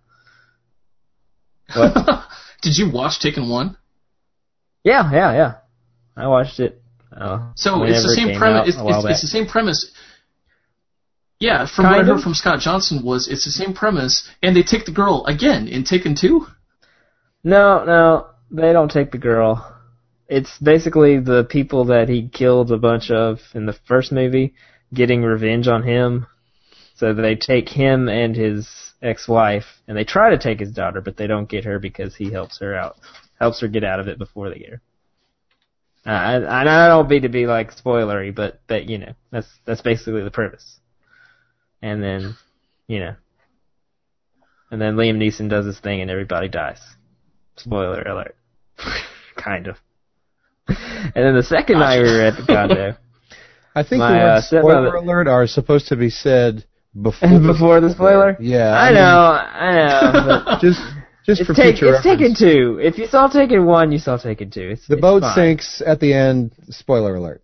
What? Did you watch Taken 1? Yeah. I watched it. So it's the same premise. It's the same premise. Yeah, from what I heard from Scott Johnson it's the same premise, and they take the girl again in Taken 2? No, they don't take the girl. It's basically the people that he killed a bunch of in the first movie getting revenge on him. So they take him and his ex-wife, and they try to take his daughter, but they don't get her because he helps her get out of it before they get her. I don't mean to be like spoilery, but that's basically the premise. And then, and then Liam Neeson does his thing and everybody dies. Spoiler alert. Kind of. And then the second night we were at the condo. I think the words spoiler alert are supposed to be said before the spoiler? Yeah. I know. But just for future reference. It's Taken 2. If you saw Taken 1, you saw Taken 2. The boat sinks at the end. Spoiler alert.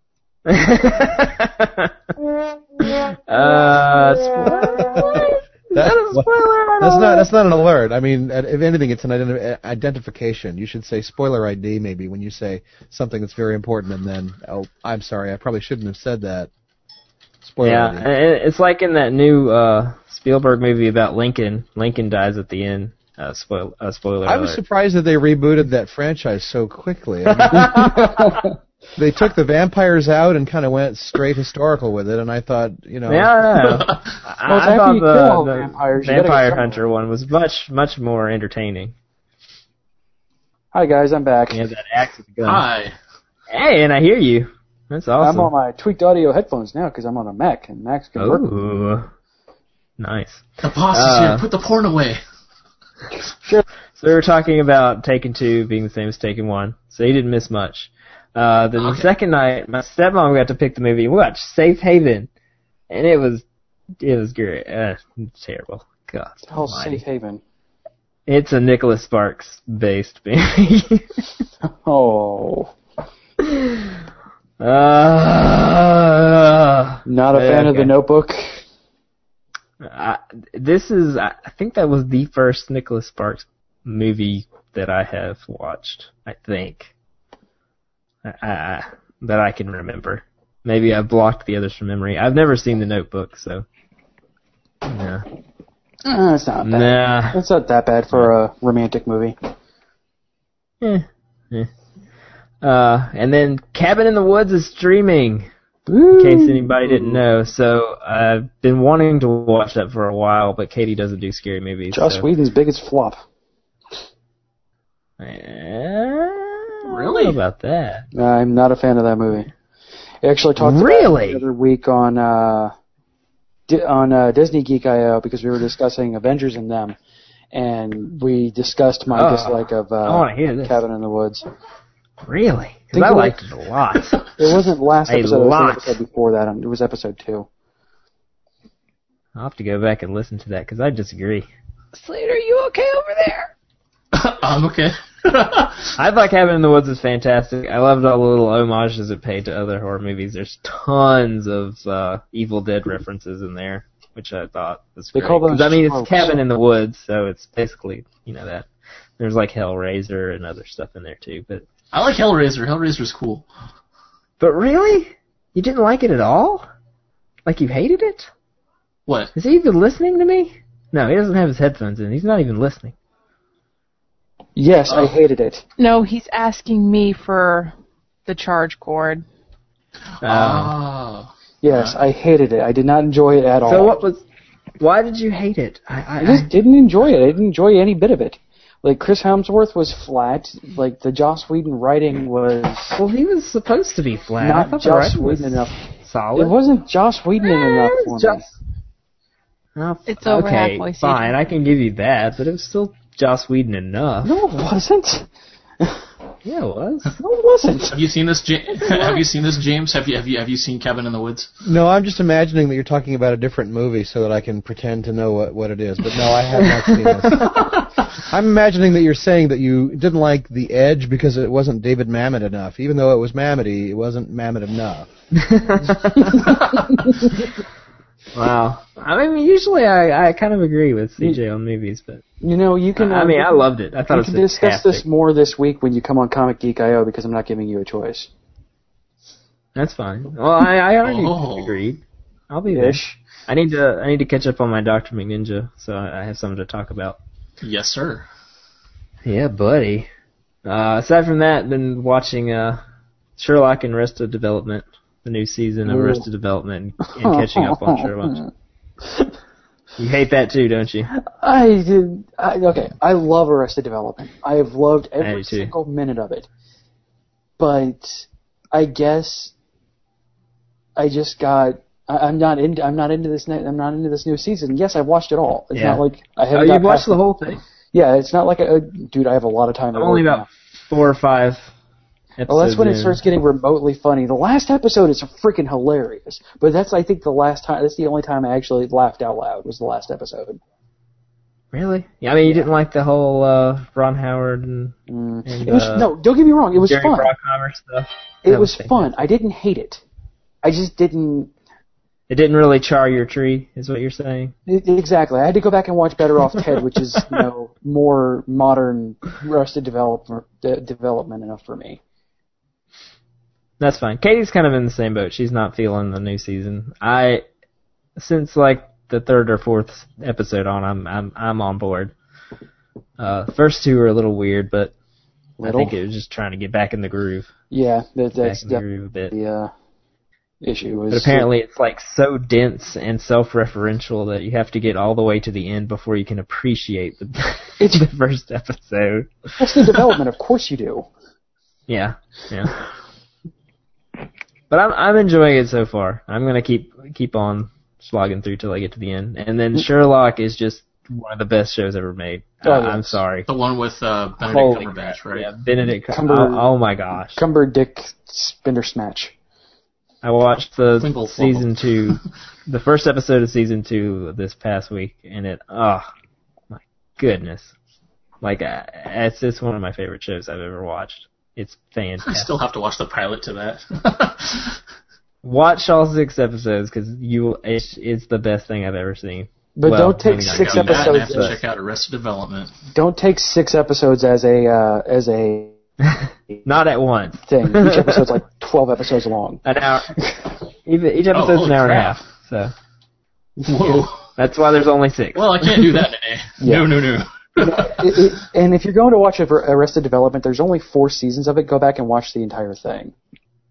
That's not an alert. I mean, if anything, it's an identification. You should say spoiler ID maybe when you say something that's very important, and then, oh, I'm sorry, I probably shouldn't have said that. Spoiler ID. It's like in that new Spielberg movie about Lincoln. Lincoln dies at the end. Spoiler alert. I was surprised that they rebooted that franchise so quickly. I mean, they took the vampires out and kind of went straight historical with it, and I thought, Yeah, I thought the Vampire Hunter one was much more entertaining. Hi guys, I'm back. Yeah, that axe with the gun. Hi. Hey, and I hear you. That's awesome. I'm on my tweaked audio headphones now because I'm on a Mac, and Macs can work. Ooh, nice. The boss is here. Put the porn away. Sure. So we were talking about Taken 2 being the same as Taken 1, so you didn't miss much. Then the second night, my stepmom got to pick the movie. We watched Safe Haven, and it was great. It's terrible. God. Oh, Safe Haven. It's a Nicholas Sparks based movie. Oh. Not a fan of The Notebook. I think that was the first Nicholas Sparks movie that I have watched. I think. That I can remember. Maybe I've blocked the others from memory. I've never seen The Notebook, so. Yeah. It's not bad. Nah. It's not that bad for a romantic movie. And then Cabin in the Woods is streaming. In case anybody didn't know. So I've been wanting to watch that for a while, but Katie doesn't do scary movies. Joss Whedon's biggest flop. Really? About that? I'm not a fan of that movie. I actually talked about it the other week on Disney Geek IO because we were discussing Avengers and them, and we discussed my dislike of I want to hear this. Cabin in the Woods. Really? Because I liked it a lot. It wasn't last episode. It was the episode before that. It was episode 2. I'll have to go back and listen to that because I disagree. Slater, you okay over there? I'm okay. I thought Cabin in the Woods was fantastic. I loved all the little homages it paid to other horror movies. There's tons of Evil Dead references in there, which I thought was great. It's Cabin in the Woods, so it's basically, that. There's like Hellraiser and other stuff in there too. But I like Hellraiser. Hellraiser's cool. But really? You didn't like it at all? Like you hated it? What? Is he even listening to me? No, he doesn't have his headphones in. He's not even listening. Yes, I hated it. No, he's asking me for the charge cord. Yes, I hated it. I did not enjoy it at all. So why did you hate it? I just didn't enjoy it. I didn't enjoy any bit of it. Like, Chris Hemsworth was flat. Like, the Joss Whedon writing was... Well, he was supposed to be flat. Not Joss Whedon enough. Solid. It wasn't Joss Whedon enough for me. It's over halfway. Fine, I can give you that, but it was still Joss Whedon enough. No, it wasn't. Yeah, it was. No, it wasn't. Have you seen this, Have you seen this, James? Have you seen Cabin in the Woods? No, I'm just imagining that you're talking about a different movie so that I can pretend to know what it is. But no, I have not seen this. I'm imagining that you're saying that you didn't like The Edge because it wasn't David Mamet enough. Even though it was Mammoty, it wasn't Mamet enough. Wow. I mean, usually I kind of agree with CJ on movies, but... you can... I loved it. I thought it was fantastic. We can discuss this more this week when you come on Comic Geek IO because I'm not giving you a choice. That's fine. Well, I already agreed. I'll be there. I need to catch up on my Dr. McNinja, so I have something to talk about. Yes, sir. Yeah, buddy. Aside from that, been watching Sherlock and Arrested Development, the new season of Arrested Development, and catching up on Sherlock. You hate that too, don't you? I did. Okay, I love Arrested Development. I have loved every single minute of it. But I guess I just got. I'm not into this new season. Yes, I've watched it all. It's not like I haven't. You watched the whole thing? Yeah, it's not like dude. I have a lot of time. Only about 4 or 5. Well, that's when it starts getting remotely funny. The last episode is freaking hilarious, but that's I think the last time. That's the only time I actually laughed out loud was the last episode. Really? Yeah, I mean, you didn't like the whole Ron Howard and it was, no, don't get me wrong. It was Jerry fun. Bruckheimer stuff. It was fun. I didn't hate it. I just didn't. It didn't really char your tree, is what you're saying? Exactly. I had to go back and watch Better Off Ted, which is more modern Arrested Development enough for me. That's fine. Katie's kind of in the same boat. She's not feeling the new season. Since like the 3rd or 4th episode on, I'm on board. First 2 are a little weird, but I think it was just trying to get back in the groove. Yeah, that's groove a bit. The issue was. But apparently, it's like so dense and self-referential that you have to get all the way to the end before you can appreciate the first episode. That's the development, of course you do. Yeah. But I'm enjoying it so far. I'm gonna keep on slogging through till I get to the end. And then Sherlock is just one of the best shows ever made. I'm sorry. The one with Benedict Cumberbatch, right? Yeah, Benedict Cumberbatch. Oh my gosh. Dick Spindersmatch. I watched the season 2, the first episode of season 2 this past week, and my goodness. Like, it's one of my favorite shows I've ever watched. It's fantastic. I still have to watch the pilot to that. Watch all 6 episodes because it's the best thing I've ever seen. But don't take 6 episodes. I have to check out Arrested Development. Don't take 6 episodes as a not at once thing. Each episode's like 12 episodes long. An hour. Each episode's an hour and a half. So. Whoa. That's why there's only 6. Well, I can't do that today. Yeah. No. And if you're going to watch Arrested Development, there's only 4 seasons of it. Go back and watch the entire thing.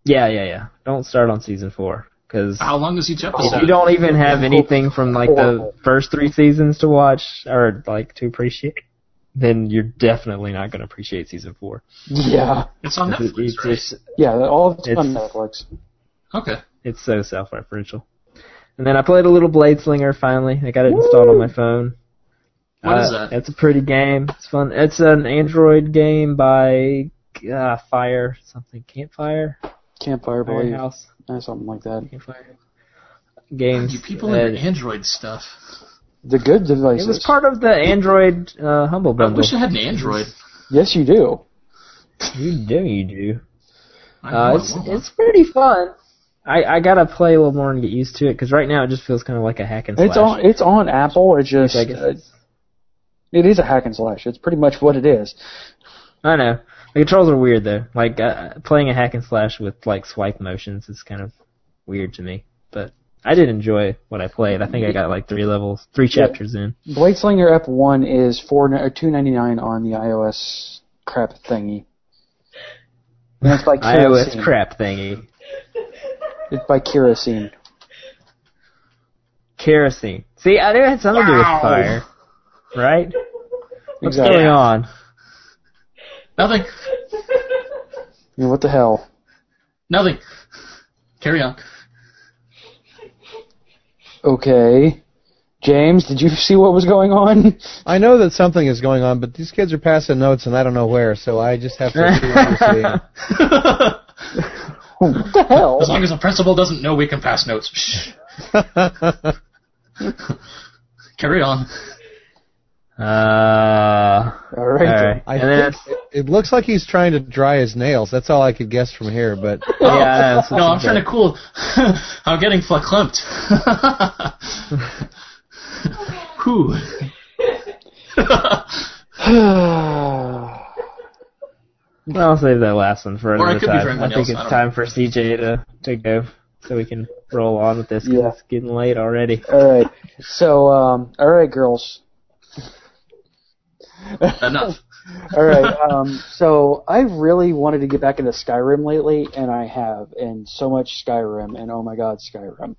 Yeah. Don't start on season 4. Cause how long is each episode? If you don't even have anything from like the first 3 seasons to watch or like to appreciate, then you're definitely not going to appreciate season 4. Yeah. It's on Netflix, right? Yeah, all of it's on Netflix. Okay. It's so self-referential. And then I played a little Bladeslinger finally. I got it installed on my phone. What is that? It's a pretty game. It's fun. It's an Android game by Campfire, believe. House. Something like that. Campfire games. You people into Android stuff. The good devices. It was part of the Android Humble Bundle. I wish I had an Android. Yes, you do. You do. It's pretty fun. I gotta play a little more and get used to it because right now it just feels kind of like a hack and slash. It's on Apple. It's just it is a hack and slash. It's pretty much what it is. I know. The controls are weird though. Like playing a hack and slash with like swipe motions is kind of weird to me. But I did enjoy what I played. I think I got like 3 chapters in. Bladeslinger F1 is $2.99 on the iOS crap thingy. And it's by Kerosene. iOS crap thingy. It's by Kerosene. Kerosene. See, I knew it had something to do with fire. Right? What's going on? Nothing. Yeah, what the hell? Nothing. Carry on. Okay. James, did you see what was going on? I know that something is going on, but these kids are passing notes and I don't know where, so I just have to see what you're seeing. What the hell? As long as the principal doesn't know we can pass notes. Carry on. All right. I think it looks like he's trying to dry his nails. That's all I could guess from here, but yeah. No, I'm trying to cool. I'm getting verklempt. Whew. I'll save that last one for another time. I think it's time know. for CJ to go so we can roll on with this because it's getting late already. All right. So, all right, girls. Enough. All right. So I really wanted to get back into Skyrim lately, and I have, and so much Skyrim, and oh my God, Skyrim.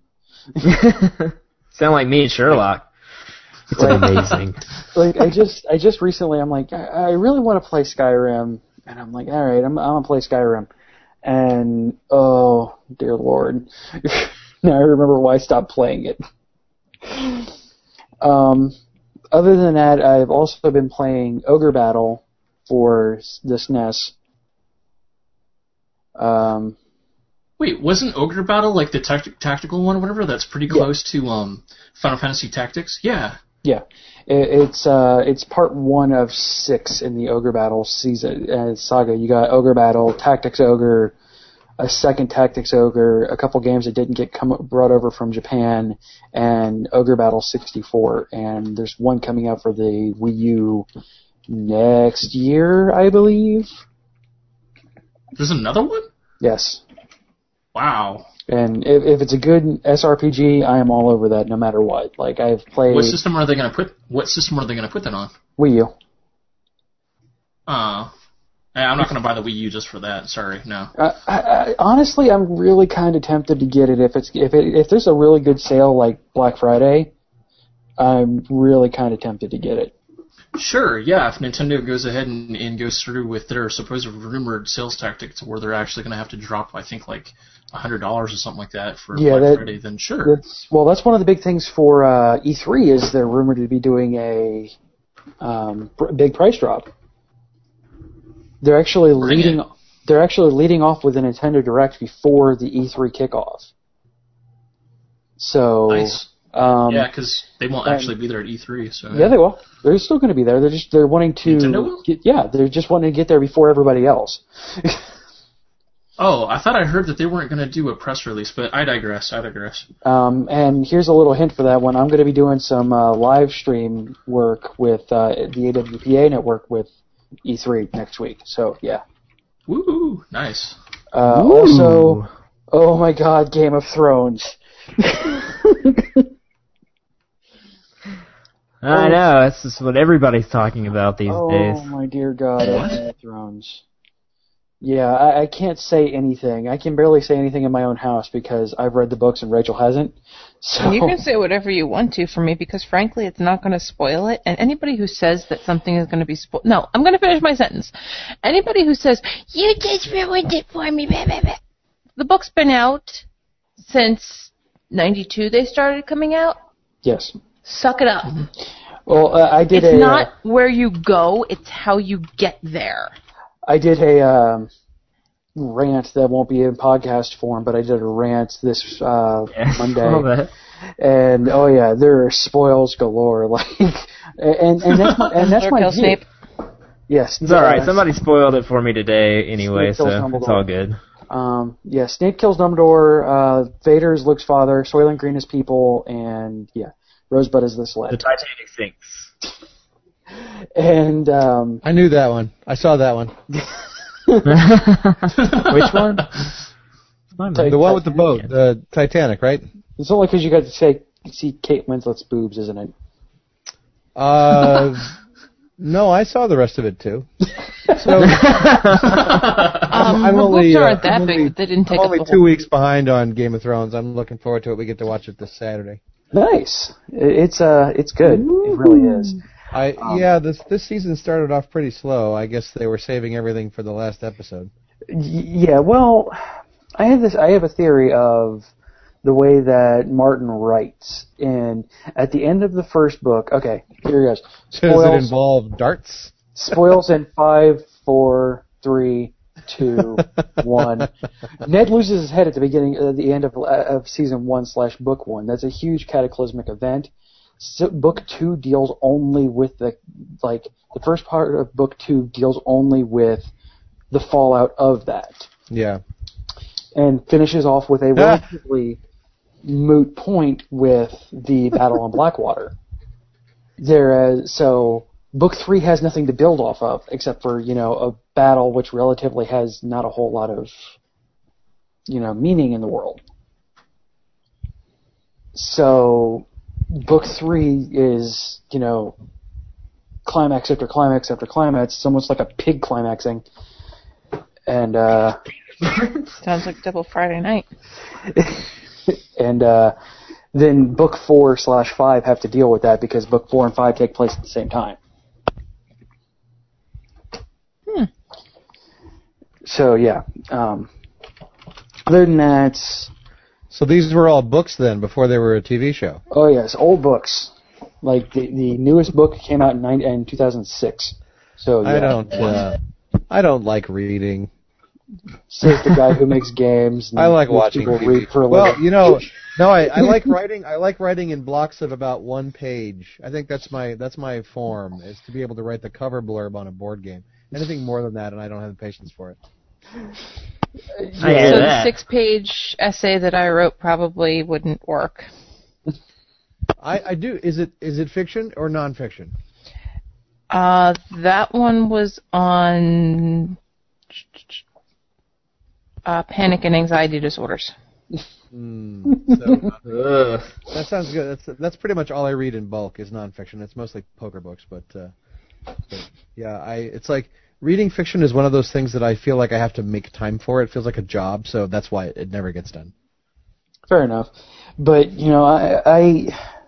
Sound like me and Sherlock. It's amazing. Like I just recently, I'm like, I really want to play Skyrim, and I'm like, all right, I'm gonna play Skyrim, and oh dear Lord, now I remember why I stopped playing it. Other than that, I've also been playing Ogre Battle for the SNES. Wait, wasn't Ogre Battle like the tactical one or whatever? That's pretty close to Final Fantasy Tactics? Yeah. Yeah. It's part 1 of 6 in the Ogre Battle season saga. You got Ogre Battle, Tactics Ogre, a second Tactics Ogre, a couple games that didn't get brought over from Japan, and Ogre Battle 64. And there's one coming out for the Wii U next year, I believe. There's another one? Yes. Wow. And if it's a good SRPG, I am all over that, no matter what. Like I've played. What system are they going to put that on? Wii U. I'm not going to buy the Wii U just for that. Sorry, no. Honestly, I'm really kind of tempted to get it if there's a really good sale like Black Friday. I'm really kind of tempted to get it. Sure, yeah. If Nintendo goes ahead and goes through with their supposed rumored sales tactics where they're actually going to have to drop, I think, like $100 or something like that for Black Friday, then sure. That's one of the big things for E3 is they're rumored to be doing a big price drop. They're actually leading off with a Nintendo Direct before the E3 kickoff. So nice. Yeah, because they won't actually be there at E3. So yeah, they will. They're still going to be there. They're wanting to. Nintendo will? They're just wanting to get there before everybody else. Oh, I thought I heard that they weren't going to do a press release, but I digress. And here's a little hint for that one. I'm going to be doing some live stream work with the AWPA network with E3 next week. So yeah. Woo! Nice. Also, oh my God, Game of Thrones. I know, that's just what everybody's talking about these days. Oh my dear God, Game of Thrones. Yeah, I can't say anything. I can barely say anything in my own house because I've read the books and Rachel hasn't. So you can say whatever you want to for me because, frankly, it's not going to spoil it. And anybody who says that something is going to be spoiled... No, I'm going to finish my sentence. Anybody who says, you just ruined it for me, blah, blah, blah. The book's been out since 92 they started coming out. Yes. Suck it up. Well, I did It's not where you go, it's how you get there. I did a rant that won't be in podcast form, but I did a rant this Monday. And there are spoils galore. Like, and that's my Snape. Yes, it's all right. Somebody spoiled it for me today anyway, so it's all good. Snape kills Dumbledore. Vader's Luke's father. Soylent Green is people, and Rosebud is the sled. The Titanic sinks. And I knew that one. I saw that one. Which one? The one with the boat, the Titanic, right? It's only because you got to see Kate Winslet's boobs, isn't it? No, I saw the rest of it too. So I'm only aren't that big. They didn't take I'm only 2 weeks behind on Game of Thrones. I'm looking forward to it. We get to watch it this Saturday. Nice. It's good. Ooh. It really is. This season started off pretty slow. I guess they were saving everything for the last episode. Yeah, well, I have a theory of the way that Martin writes. And at the end of the first book, okay, here he goes. Does it involve darts? Spoils in 5, 4, 3, 2, 1. Ned loses his head at the end of season 1/book 1. That's a huge cataclysmic event. So book 2 deals only with the first part of book 2 deals only with the fallout of that. Yeah. And finishes off with a relatively moot point with the battle on Blackwater. So book 3 has nothing to build off of except for, a battle which relatively has not a whole lot of, meaning in the world. So book 3 is, climax after climax after climax. It's almost like a pig climaxing. And sounds like Double Friday Night. And then book 4/5 have to deal with that because book 4 and 5 take place at the same time. So other than that. So these were all books then before they were a TV show. Oh yes, old books. Like the newest book came out in 2006. So yeah. I don't like reading. Says the guy who makes games. I like watching people TV. read for a living. Well, I like writing. I like writing in blocks of about 1 page. I think that's my form, is to be able to write the cover blurb on a board game. Anything more than that, and I don't have the patience for it. So the 6-page essay that I wrote probably wouldn't work. I do. Is it fiction or nonfiction? That one was on panic and anxiety disorders. That sounds good. That's pretty much all I read in bulk is nonfiction. It's mostly poker books, but it's like reading fiction is one of those things that I feel like I have to make time for. It feels like a job, so that's why it never gets done. Fair enough, but I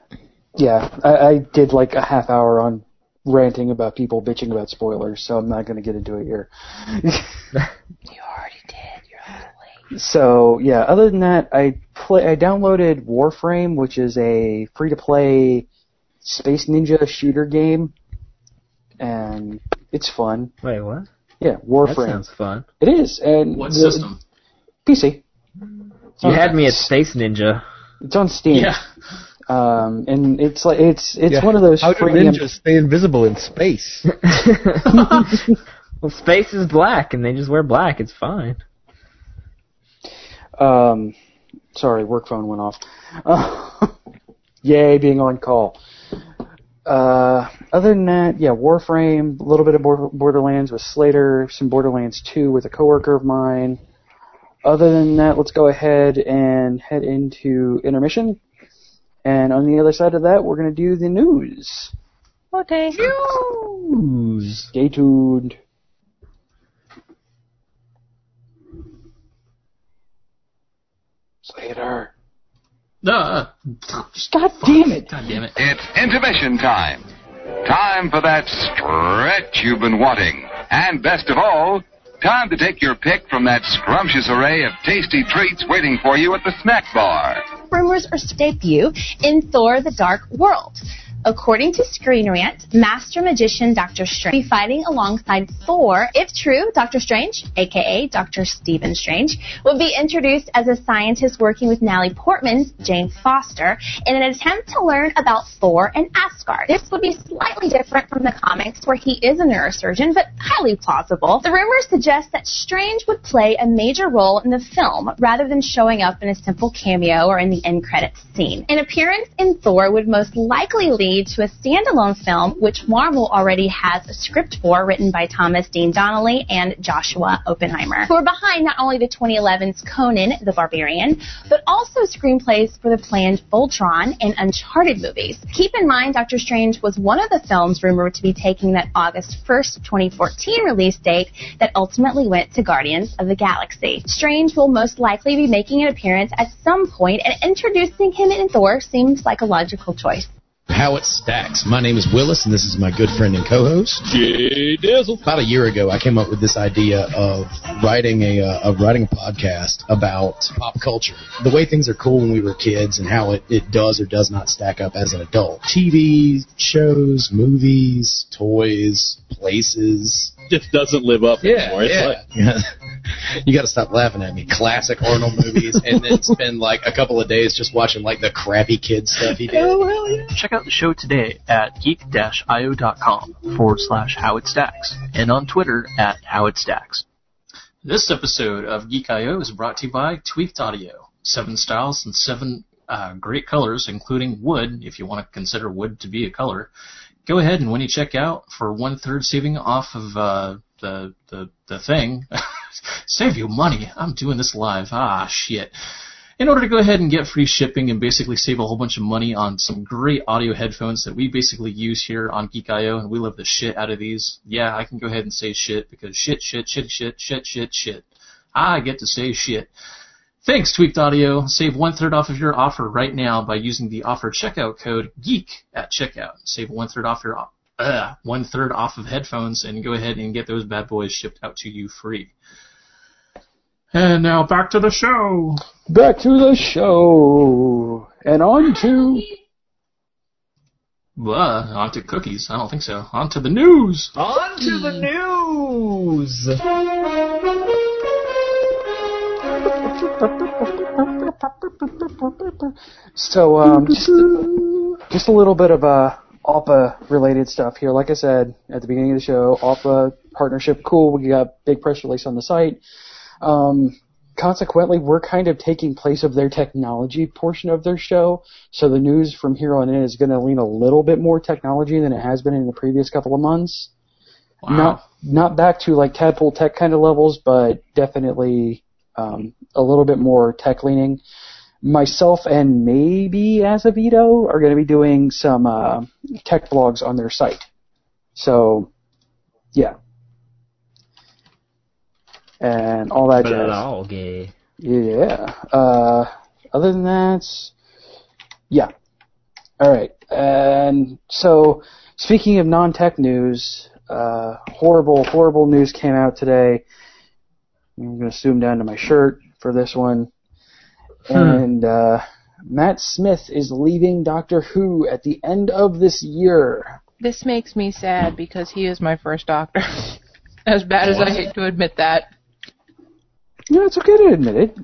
did like a half hour on ranting about people bitching about spoilers, so I'm not going to get into it here. You already did. You're a little late. So yeah, other than that, I downloaded Warframe, which is a free-to-play Space Ninja shooter game, and it's fun. Wait, what? Yeah, Warframe. That sounds fun. It is, and what system? PC. You had me at Space Ninja. It's on Steam. Yeah. And it's one of those. How do ninjas stay invisible in space? Well, space is black, and they just wear black. It's fine. Sorry, work phone went off. Yay, being on call. Other than that, Warframe, a little bit of Borderlands with Slater, some Borderlands 2 with a coworker of mine. Other than that, let's go ahead and head into intermission. And on the other side of that, we're going to do the news. Okay. Stay tuned. Slater. God damn it. God damn it. It's intermission time. Time for that stretch you've been wanting. And best of all, time to take your pick from that scrumptious array of tasty treats waiting for you at the snack bar. Rumors are debut in Thor: The Dark World. According to Screen Rant, Master Magician Dr. Strange will be fighting alongside Thor. If true, Dr. Strange, a.k.a. Dr. Stephen Strange, will be introduced as a scientist working with Natalie Portman's Jane Foster in an attempt to learn about Thor and Asgard. This would be slightly different from the comics, where he is a neurosurgeon, but highly plausible. The rumors suggest that Strange would play a major role in the film, rather than showing up in a simple cameo or in the end credits scene. An appearance in Thor would most likely lead to a standalone film, which Marvel already has a script for, written by Thomas Dean Donnelly and Joshua Oppenheimer, who are behind not only the 2011's Conan the Barbarian, but also screenplays for the planned Voltron and Uncharted movies. Keep in mind, Doctor Strange was one of the films rumored to be taking that August 1st, 2014 release date that ultimately went to Guardians of the Galaxy. Strange will most likely be making an appearance at some point, and introducing him in Thor seems like a logical choice. How it stacks. My name is Willis, and this is my good friend and co-host, Jay Dizzle. About a year ago, I came up with this idea of writing a podcast about pop culture. The way things are cool when we were kids and how it does or does not stack up as an adult. TV shows, movies, toys, places. Just doesn't live up anymore. Yeah. You got to stop laughing at me. Classic Arnold movies, and then spend like a couple of days just watching like the crappy kid stuff he did. Oh, hell yeah. Check out the show today at geek-io.com/howitstacks and on Twitter at howitstacks. This episode of Geek I.O. is brought to you by Tweaked Audio. 7 styles and 7 great colors, including wood, if you want to consider wood to be a color. Go ahead, and when you check out, for 1/3 saving off of the thing, save you money. I'm doing this live. Shit. In order to go ahead and get free shipping and basically save a whole bunch of money on some great audio headphones that we basically use here on Geek.io, and we love the shit out of these. Yeah, I can go ahead and say shit, because shit. I get to say shit. Thanks, Tweaked Audio. Save 1/3 off of your offer right now by using the offer checkout code GEEK at checkout. Save 1/3 off your 1/3 off of headphones, and go ahead and get those bad boys shipped out to you free. And now back to the show. Back to the show. And on to cookies. I don't think so. On to the news. On to the news. So, just a little bit of ALPA-related stuff here. Like I said at the beginning of the show, ALPA partnership, cool. We got big press release on the site. Consequently, we're kind of taking place of their technology portion of their show. So the news from here on in is going to lean a little bit more technology than it has been in the previous couple of months. Wow. Not back to like Tadpole Tech kind of levels, but definitely a little bit more tech leaning. Myself and maybe Azevedo are going to be doing some tech blogs on their site. So, yeah. And all that jazz. All gay. Yeah. Other than that, yeah. All right. And so, speaking of non-tech news, horrible news came out today. I'm going to zoom down to my shirt for this one. And Matt Smith is leaving Doctor Who at the end of this year. This makes me sad because he is my first Doctor. As bad as I hate to admit that. Yeah, it's okay to admit it.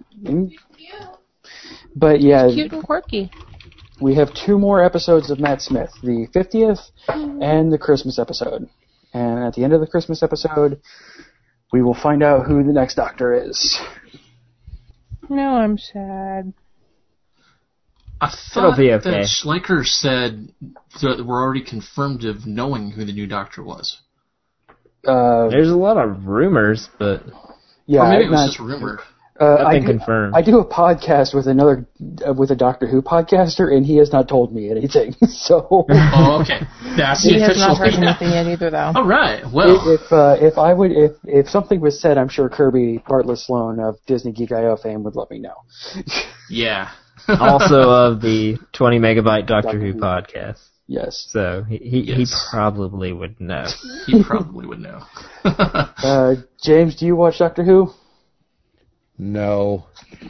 But yeah, he's cute and quirky. We have 2 more episodes of Matt Smith, the 50th and the Christmas episode. And at the end of the Christmas episode, we will find out who the next Doctor is. No, I'm sad. I thought that Schleicher said that we're already confirmed of knowing who the new Doctor was. There's a lot of rumors, but... Yeah, or maybe it was just rumored. Nothing confirmed. I do a podcast with a Doctor Who podcaster, and he has not told me anything. So. Oh, okay. That's the official. He has not heard anything yet either, though. All right. Well, if something was said, I'm sure Kirby Bartlett Sloan of Disney Geek IO fame would let me know. Yeah. Also of the 20 megabyte Doctor Who podcast. Yes. So he probably would know. He probably would know. James, do you watch Doctor Who? No.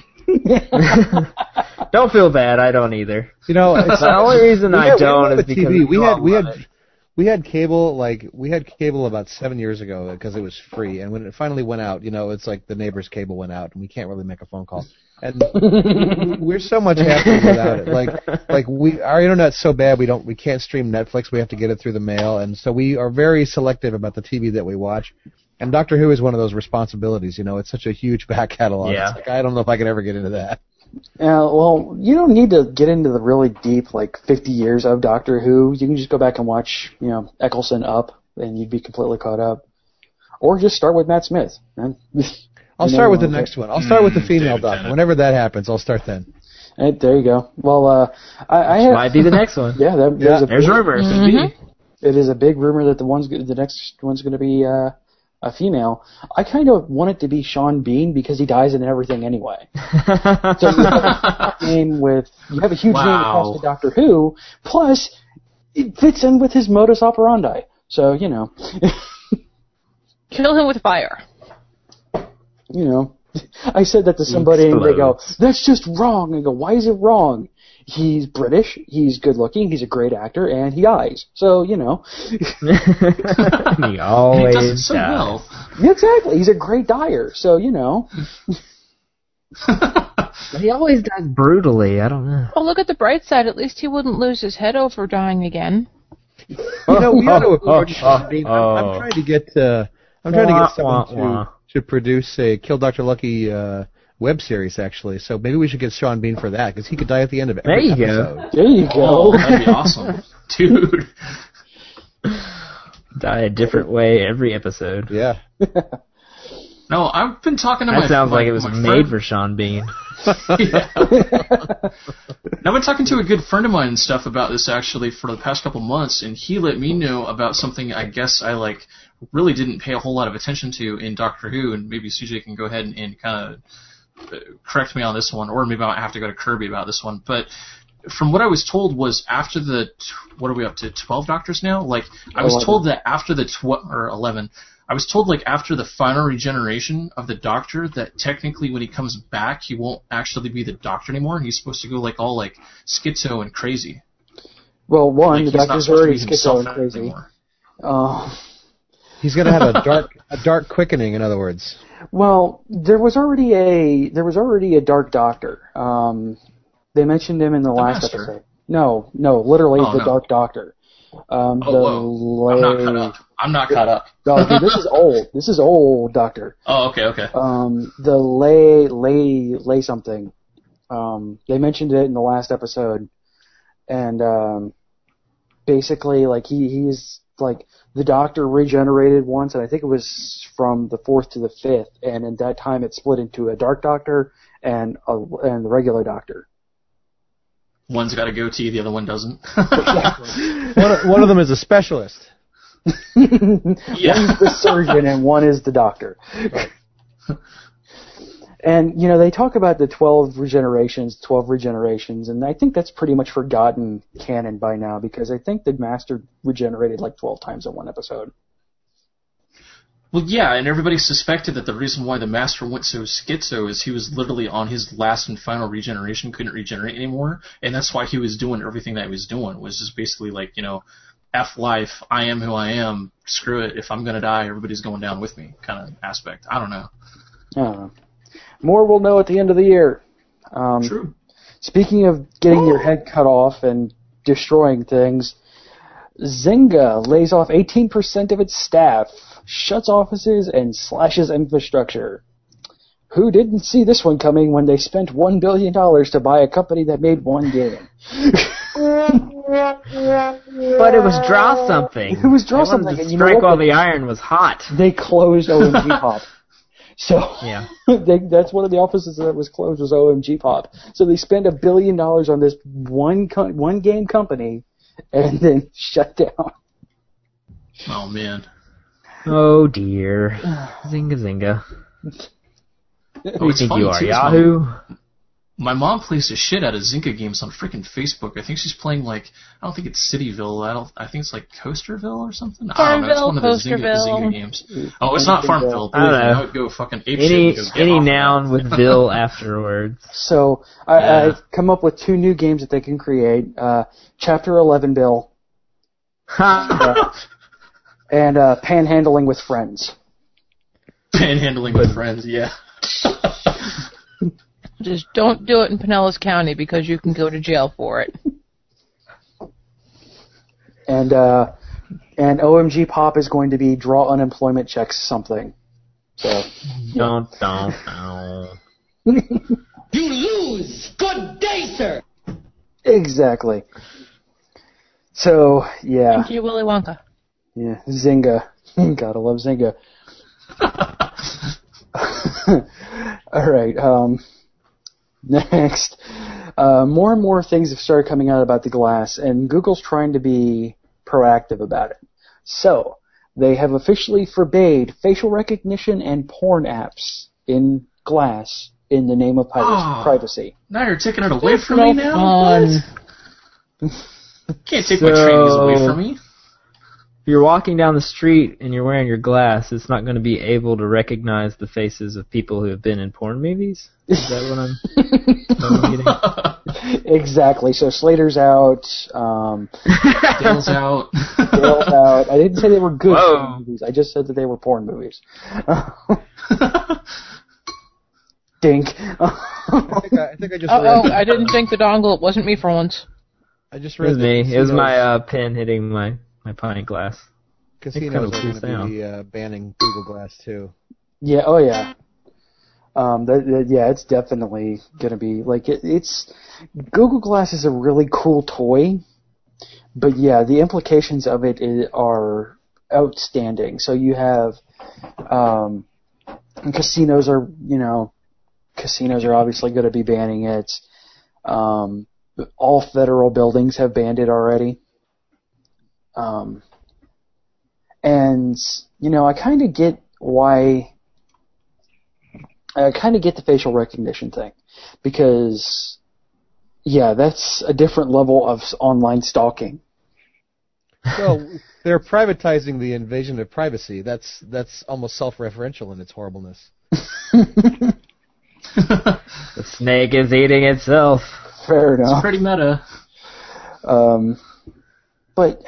Don't feel bad. I don't either. You know, the only reason I don't is because TV. We had cable about 7 years ago because it was free, and when it finally went out, it's like the neighbor's cable went out, and we can't really make a phone call. And we're so much happier without it. Like our internet's so bad we can't stream Netflix. We have to get it through the mail, and so we are very selective about the TV that we watch. And Doctor Who is one of those responsibilities. It's such a huge back catalog. Yeah. It's like I don't know if I could ever get into that. Well, you don't need to get into the really deep, 50 years of Doctor Who. You can just go back and watch, Eccleston Up, and you'd be completely caught up. Or just start with Matt Smith. I'll start with the next one. I'll start with the female Doctor. Whenever that happens, I'll start then. There you go. Well, I might be the next one. Yeah, there's rumors. Mm-hmm. It is a big rumor that the next one's going to be a female. I kind of want it to be Sean Bean because he dies in everything anyway. So you have a huge name across the Doctor Who, plus it fits in with his modus operandi. So, Kill him with fire. I said that to somebody and they go, that's just wrong. I go, why is it wrong? He's British, he's good looking, he's a great actor, and he dies. So, He He always does it so well. Yeah, exactly. He's a great dyer. So, He always dies brutally. I don't know. Well, look at the bright side. At least he wouldn't lose his head over dying again. We ought to approach Sean Bean. I'm trying to get someone to produce a Kill Dr. Lucky web series, actually. So maybe we should get Sean Bean for that, because he could die at the end of it. There you go. Oh, that'd be awesome. Dude. Die a different way every episode. Yeah. No, I've been talking to that sounds like it was made for Sean Bean. Yeah. I've been talking to a good friend of mine and stuff about this, actually, for the past couple months, and he let me know about something I guess I, really didn't pay a whole lot of attention to in Doctor Who, and maybe CJ can go ahead and kind of correct me on this one, or maybe I might have to go to Kirby about this one. But from what I was told was after what are we up to, 12 Doctors now? I was told that after the 11, I was told after the final regeneration of the Doctor that technically when he comes back he won't actually be the Doctor anymore. He's supposed to go all schizo and crazy. Well, the Doctor's already schizo and crazy. He's going to have a dark quickening, in other words. Well, there was already a Dark Doctor. They mentioned him in the last episode. No, literally the Dark Doctor. I'm not caught up. Oh, dude, this is old. This is old Doctor. Oh, okay. The lay something. They mentioned it in the last episode, and basically, he's the Doctor regenerated once, and I think it was from the 4th to the 5th, and in that time it split into a Dark Doctor and the regular Doctor. One's got a goatee, the other one doesn't. One of them is a specialist. Yeah. One's the surgeon and one is the Doctor. Right. And, they talk about the 12 regenerations, and I think that's pretty much forgotten canon by now, because I think the Master regenerated 12 times in one episode. Well, yeah, and everybody suspected that the reason why the Master went so schizo is he was literally on his last and final regeneration, couldn't regenerate anymore, and that's why he was doing everything that he was doing, was just basically F life, I am who I am, screw it, if I'm going to die, everybody's going down with me kind of aspect. I don't know. More we'll know at the end of the year. True. Speaking of getting your head cut off and destroying things, Zynga lays off 18% of its staff, shuts offices, and slashes infrastructure. Who didn't see this one coming when they spent $1 billion to buy a company that made one game? But it was Draw Something. It was Draw Something. And strike while the iron was hot. They closed OMG Pop. So yeah, that's one of the offices that was closed was OMG Pop. So they spend $1 billion on this one game company, and then shut down. Oh man. Oh dear. Zynga Zynga. Who do you think you are, Yahoo? My mom plays the shit out of Zynga games on freaking Facebook. I think she's playing I don't think it's Cityville. I think it's like Coasterville or something. Farmville, I don't know. It's one of the Zynga games. Oh, it's not Farmville. I don't know. I would go fucking apeshit. Any noun with Ville afterwards. So I've come up with 2 new games that they can create. Chapter 11 Bill. And Panhandling with Friends. Panhandling with Friends, yeah. Just don't do it in Pinellas County because you can go to jail for it. And OMG Pop is going to be draw unemployment checks something. So don't. You lose. Good day, sir. Exactly. So yeah. Thank you, Willy Wonka. Yeah, Zynga. Gotta love Zynga. All right. Next, more and more things have started coming out about the Glass, and Google's trying to be proactive about it. So, they have officially forbade facial recognition and porn apps in Glass in the name of privacy. Now you're taking it away from me now? Can't take my trainings away from me. If you're walking down the street and you're wearing your glass, it's not going to be able to recognize the faces of people who have been in porn movies? Is that what I'm getting? Exactly. So Slater's out. Dale's out. Dale's out. I didn't say they were good porn movies. I just said that they were porn movies. Dink. I think I just read. I didn't think the dongle. It wasn't me for once. I just read. It was me. It was my pen hitting my pint glass. Casinos are going to be banning Google Glass too. Yeah. Oh yeah. Yeah, it's definitely going to be it's Google Glass is a really cool toy, but yeah, the implications of it are outstanding. So you have casinos are obviously going to be banning it. All federal buildings have banned it already. And I kind of get the facial recognition thing, because that's a different level of online stalking. Well, they're privatizing the invasion of privacy. That's almost self-referential in its horribleness. The snake is eating itself. Fair enough. It's pretty meta. But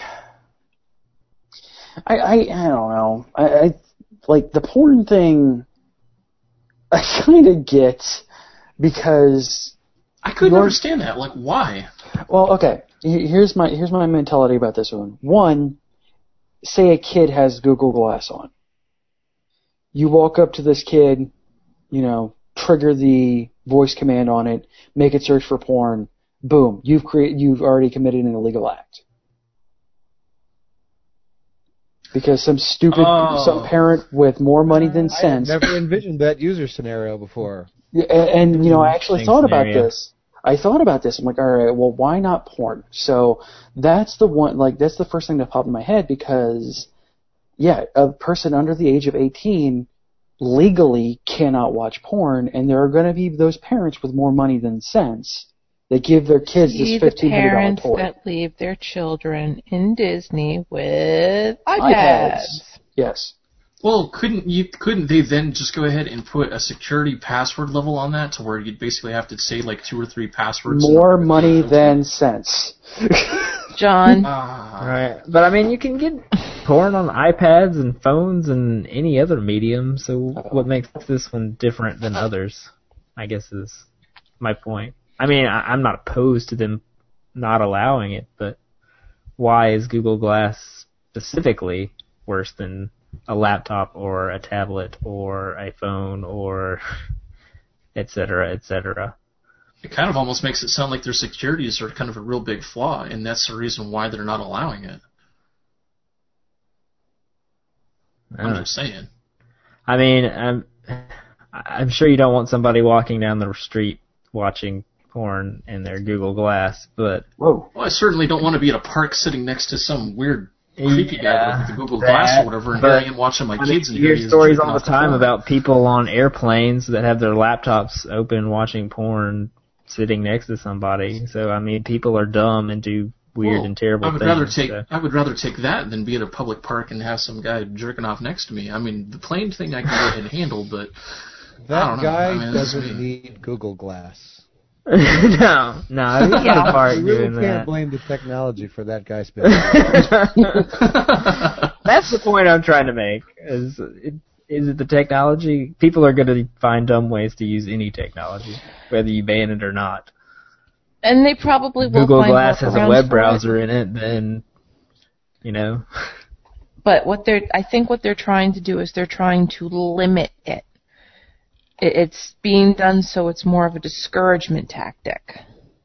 I don't know. I like the porn thing. I kind of get, because I couldn't understand that. Like, why? Well, okay. Here's my mentality about this one. One, say a kid has Google Glass on. You walk up to this kid, trigger the voice command on it, make it search for porn. Boom, you've already committed an illegal act. Because some parent with more money than sense. I've never envisioned that user scenario before. And I actually thought about this. I thought about this. I'm like, all right, well, why not porn? So that's the one. That's the first thing that popped in my head, because, a person under the age of 18 legally cannot watch porn, and there are going to be those parents with more money than sense that give their kids this $1,500 toy. Parents that leave their children in Disney with iPads. Yes. Well, couldn't they then just go ahead and put a security password level on that, to where you'd basically have to say 2 or 3 passwords? More money than sense. John. Right. But I mean, you can get porn on iPads and phones and any other medium, so what makes this one different than others, I guess, is my point. I mean, I'm not opposed to them not allowing it, but why is Google Glass specifically worse than a laptop or a tablet or a phone or et cetera, et cetera? It kind of almost makes it sound like their securities are kind of a real big flaw, and that's the reason why they're not allowing it. I'm just saying. I mean, I'm sure you don't want somebody walking down the street watching porn in their Google Glass, but... Whoa. Well, I certainly don't want to be at a park sitting next to some weird creepy guy with the Google Glass or whatever and hearing him watching my kids. And you hear stories all the time about people on airplanes that have their laptops open watching porn sitting next to somebody. So, I mean, people are dumb and do weird and terrible things. I would rather take that than be at a public park and have some guy jerking off next to me. I mean, the plane thing I can go ahead and handle, but that guy doesn't need Google Glass. no, he's not a part you really doing can't that. blame the technology for that guy spending. That's the point I'm trying to make. Is it the technology? People are going to find dumb ways to use any technology, whether you ban it or not. And they probably will. Google find Glass has a web workarounds browser in it, then, you know. But I think what they're trying to do is they're trying to limit it. It's being done so it's more of a discouragement tactic.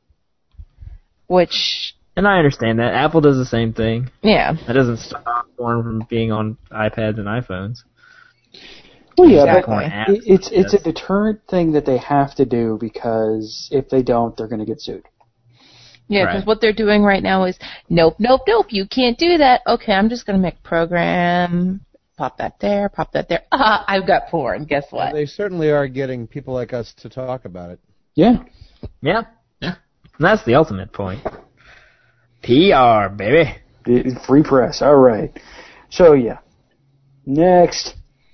And I understand that. Apple does the same thing. Yeah. That doesn't stop porn from being on iPads and iPhones. Well, yeah, but it's a deterrent thing that they have to do because if they don't, they're going to get sued. Yeah, because what they're doing right now is, nope, you can't do that. Okay, I'm just going to make a program, pop that there. I've got porn. Guess what? Well, they certainly are getting people like us to talk about it. Yeah. Yeah. And that's the ultimate point. PR, baby. Free press. All right. So, yeah. Next.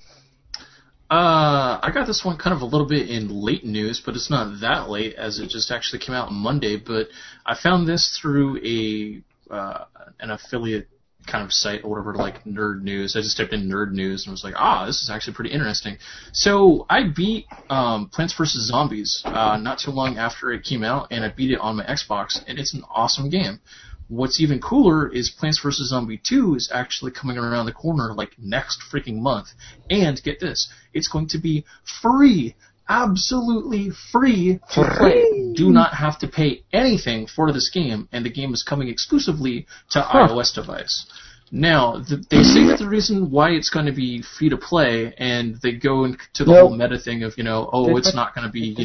I got this one kind of a little bit in late news, but it's not that late as it just actually came out on Monday. But I found this through an affiliate kind of site or whatever, like Nerd News. I just typed in Nerd News and was like, this is actually pretty interesting. So I beat Plants vs. Zombies not too long after it came out, and I beat it on my Xbox, and it's an awesome game. What's even cooler is Plants vs. Zombie 2 is actually coming around the corner like next freaking month. And get this, it's going to be free. Absolutely free to play. Do not have to pay anything for this game, and the game is coming exclusively to iOS device. Now, they say that the reason why it's going to be free to play, and they go into the whole meta thing of, it's not going to be,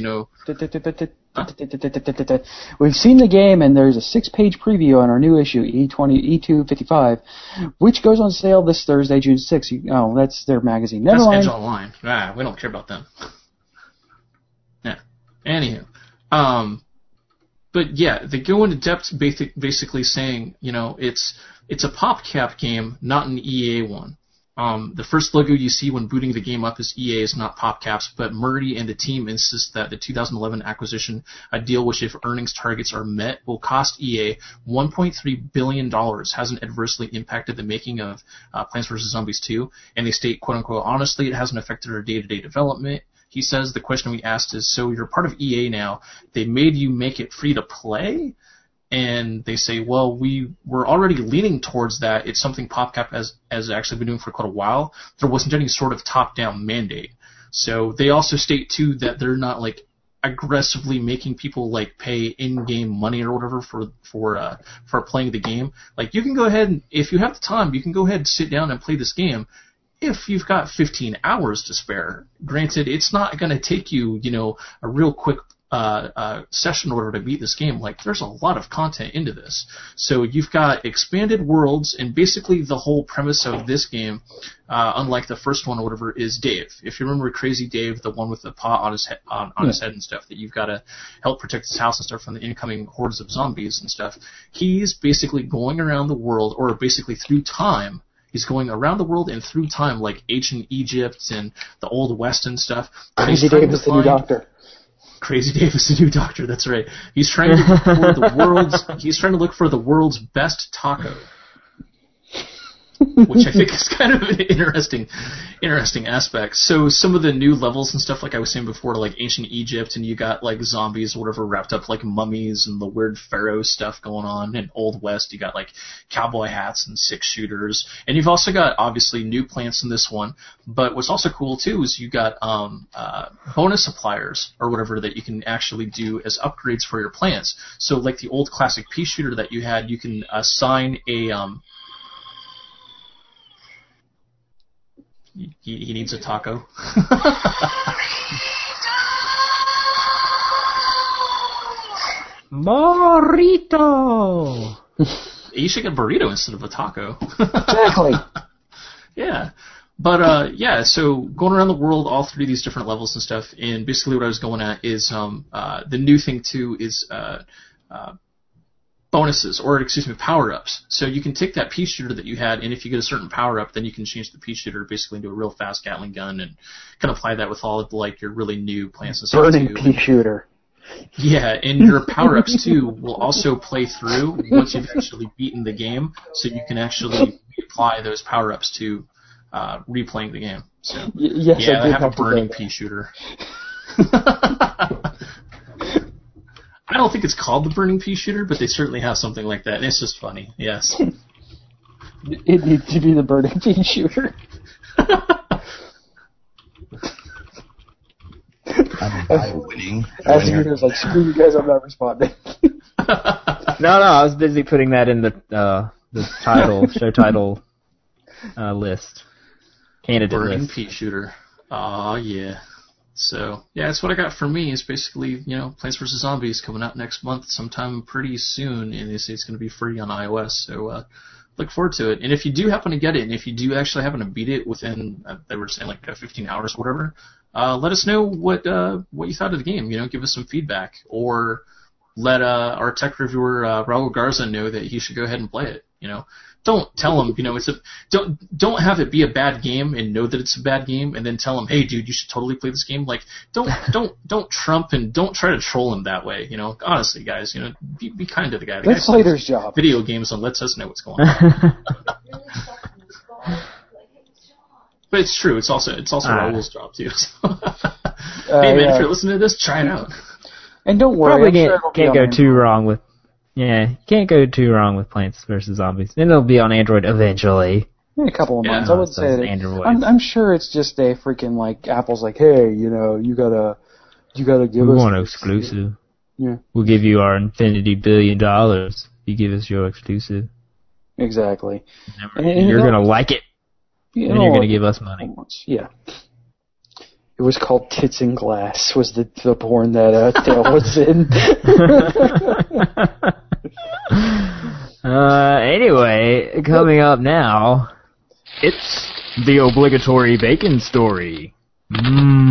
We've seen the game, and there's a 6-page preview on our new issue, E255, which goes on sale this Thursday, June 6th. That's their magazine. Never mind. Edge Online. We don't care about them. Yeah. Anywho. But yeah, they go into depth basically saying, it's a PopCap game, not an EA one. The first logo you see when booting the game up is EA's, not PopCap's, but Murray and the team insist that the 2011 acquisition, a deal which, if earnings targets are met, will cost EA $1.3 billion, hasn't adversely impacted the making of Plants vs. Zombies 2, and they state, quote-unquote, honestly, it hasn't affected our day-to-day development. He says the question we asked is, so you're part of EA now, they made you make it free to play? And they say, well, we were already leaning towards that. It's something PopCap has actually been doing for quite a while. There wasn't any sort of top-down mandate. So they also state, too, that they're not, aggressively making people, pay in-game money or whatever for playing the game. You can go ahead and, if you have the time, you can go ahead and sit down and play this game if you've got 15 hours to spare. Granted, it's not going to take you, a real quick session in order to beat this game. There's a lot of content into this. So you've got expanded worlds, and basically the whole premise of this game, unlike the first one or whatever, is Dave. If you remember Crazy Dave, the one with the paw on his head, his head and stuff, that you've got to help protect his house and stuff from the incoming hordes of zombies and stuff, he's basically going around the world, or basically through time. He's going around the world and through time, like ancient Egypt and the Old West and stuff. Crazy Dave is the new doctor. Crazy Dave is the new doctor. That's right. He's trying to look for the world's. He's trying to look for the world's best taco, which I think is kind of an interesting aspect. So some of the new levels and stuff, like I was saying before, like ancient Egypt, and you got zombies or whatever wrapped up like mummies and the weird pharaoh stuff going on. And Old West, you got cowboy hats and 6-shooters, and you've also got obviously new plants in this one. But what's also cool too is you got bonus suppliers or whatever that you can actually do as upgrades for your plants. So like the old classic pea shooter that you had, you can assign a he needs a taco. Burrito. You should get a burrito instead of a taco. Exactly. Yeah. But, so going around the world, all three of these different levels and stuff, and basically what I was going at is the new thing, too, is bonuses, or, power-ups. So you can take that pea shooter that you had, and if you get a certain power-up, then you can change the pea shooter basically into a real fast Gatling gun and kind of apply that with all of, like, your really new plants and stuff, Burning pea shooter. Yeah, and your power-ups, too, will also play through once you've actually beaten the game, so you can actually apply those power-ups to replaying the game. So, yes, I have a burning pea shooter. I don't think it's called the burning pea shooter, but they certainly have something like that, and it's just funny, yes. It needs to be the burning pea shooter. I'm winning. As he was like, screw you guys, I'm not responding. No, I was busy putting that in the title, show title list. Candidate burning list. pea shooter. Aw, yeah. So, yeah, that's what I got for me, is basically, Plants vs. Zombies coming out next month sometime pretty soon, and they say it's going to be free on iOS, so look forward to it. And if you do happen to get it, and if you do actually happen to beat it within, they were saying like 15 hours or whatever, let us know what you thought of the game. Give us some feedback, or let our tech reviewer Raul Garza know that he should go ahead and play it. Don't tell him, don't have it be a bad game and know that it's a bad game, and then tell him, hey, dude, you should totally play this game. Like, don't trump and don't try to troll him that way. Honestly, guys, be kind to the guy. The That's Slater's job. Video games and lets us know what's going on. But it's true. It's also Raul's job too. So. Hey man, if you're listening to this, try it out. And don't worry, probably can't go too wrong with. Yeah, you can't go too wrong with Plants vs. Zombies. And it'll be on Android eventually. In a couple of months. I wouldn't say that. I'm sure it's just a freaking, like, Apple's like, hey, you gotta give us... We want an exclusive. Yeah. We'll give you our infinity $1 billion if you give us your exclusive. Exactly. And you're gonna like it. And you're gonna give us money. Yeah. It was called Tits and Glass, was the porn that Dale was in. Anyway, coming up now, it's the obligatory bacon story. Yeah,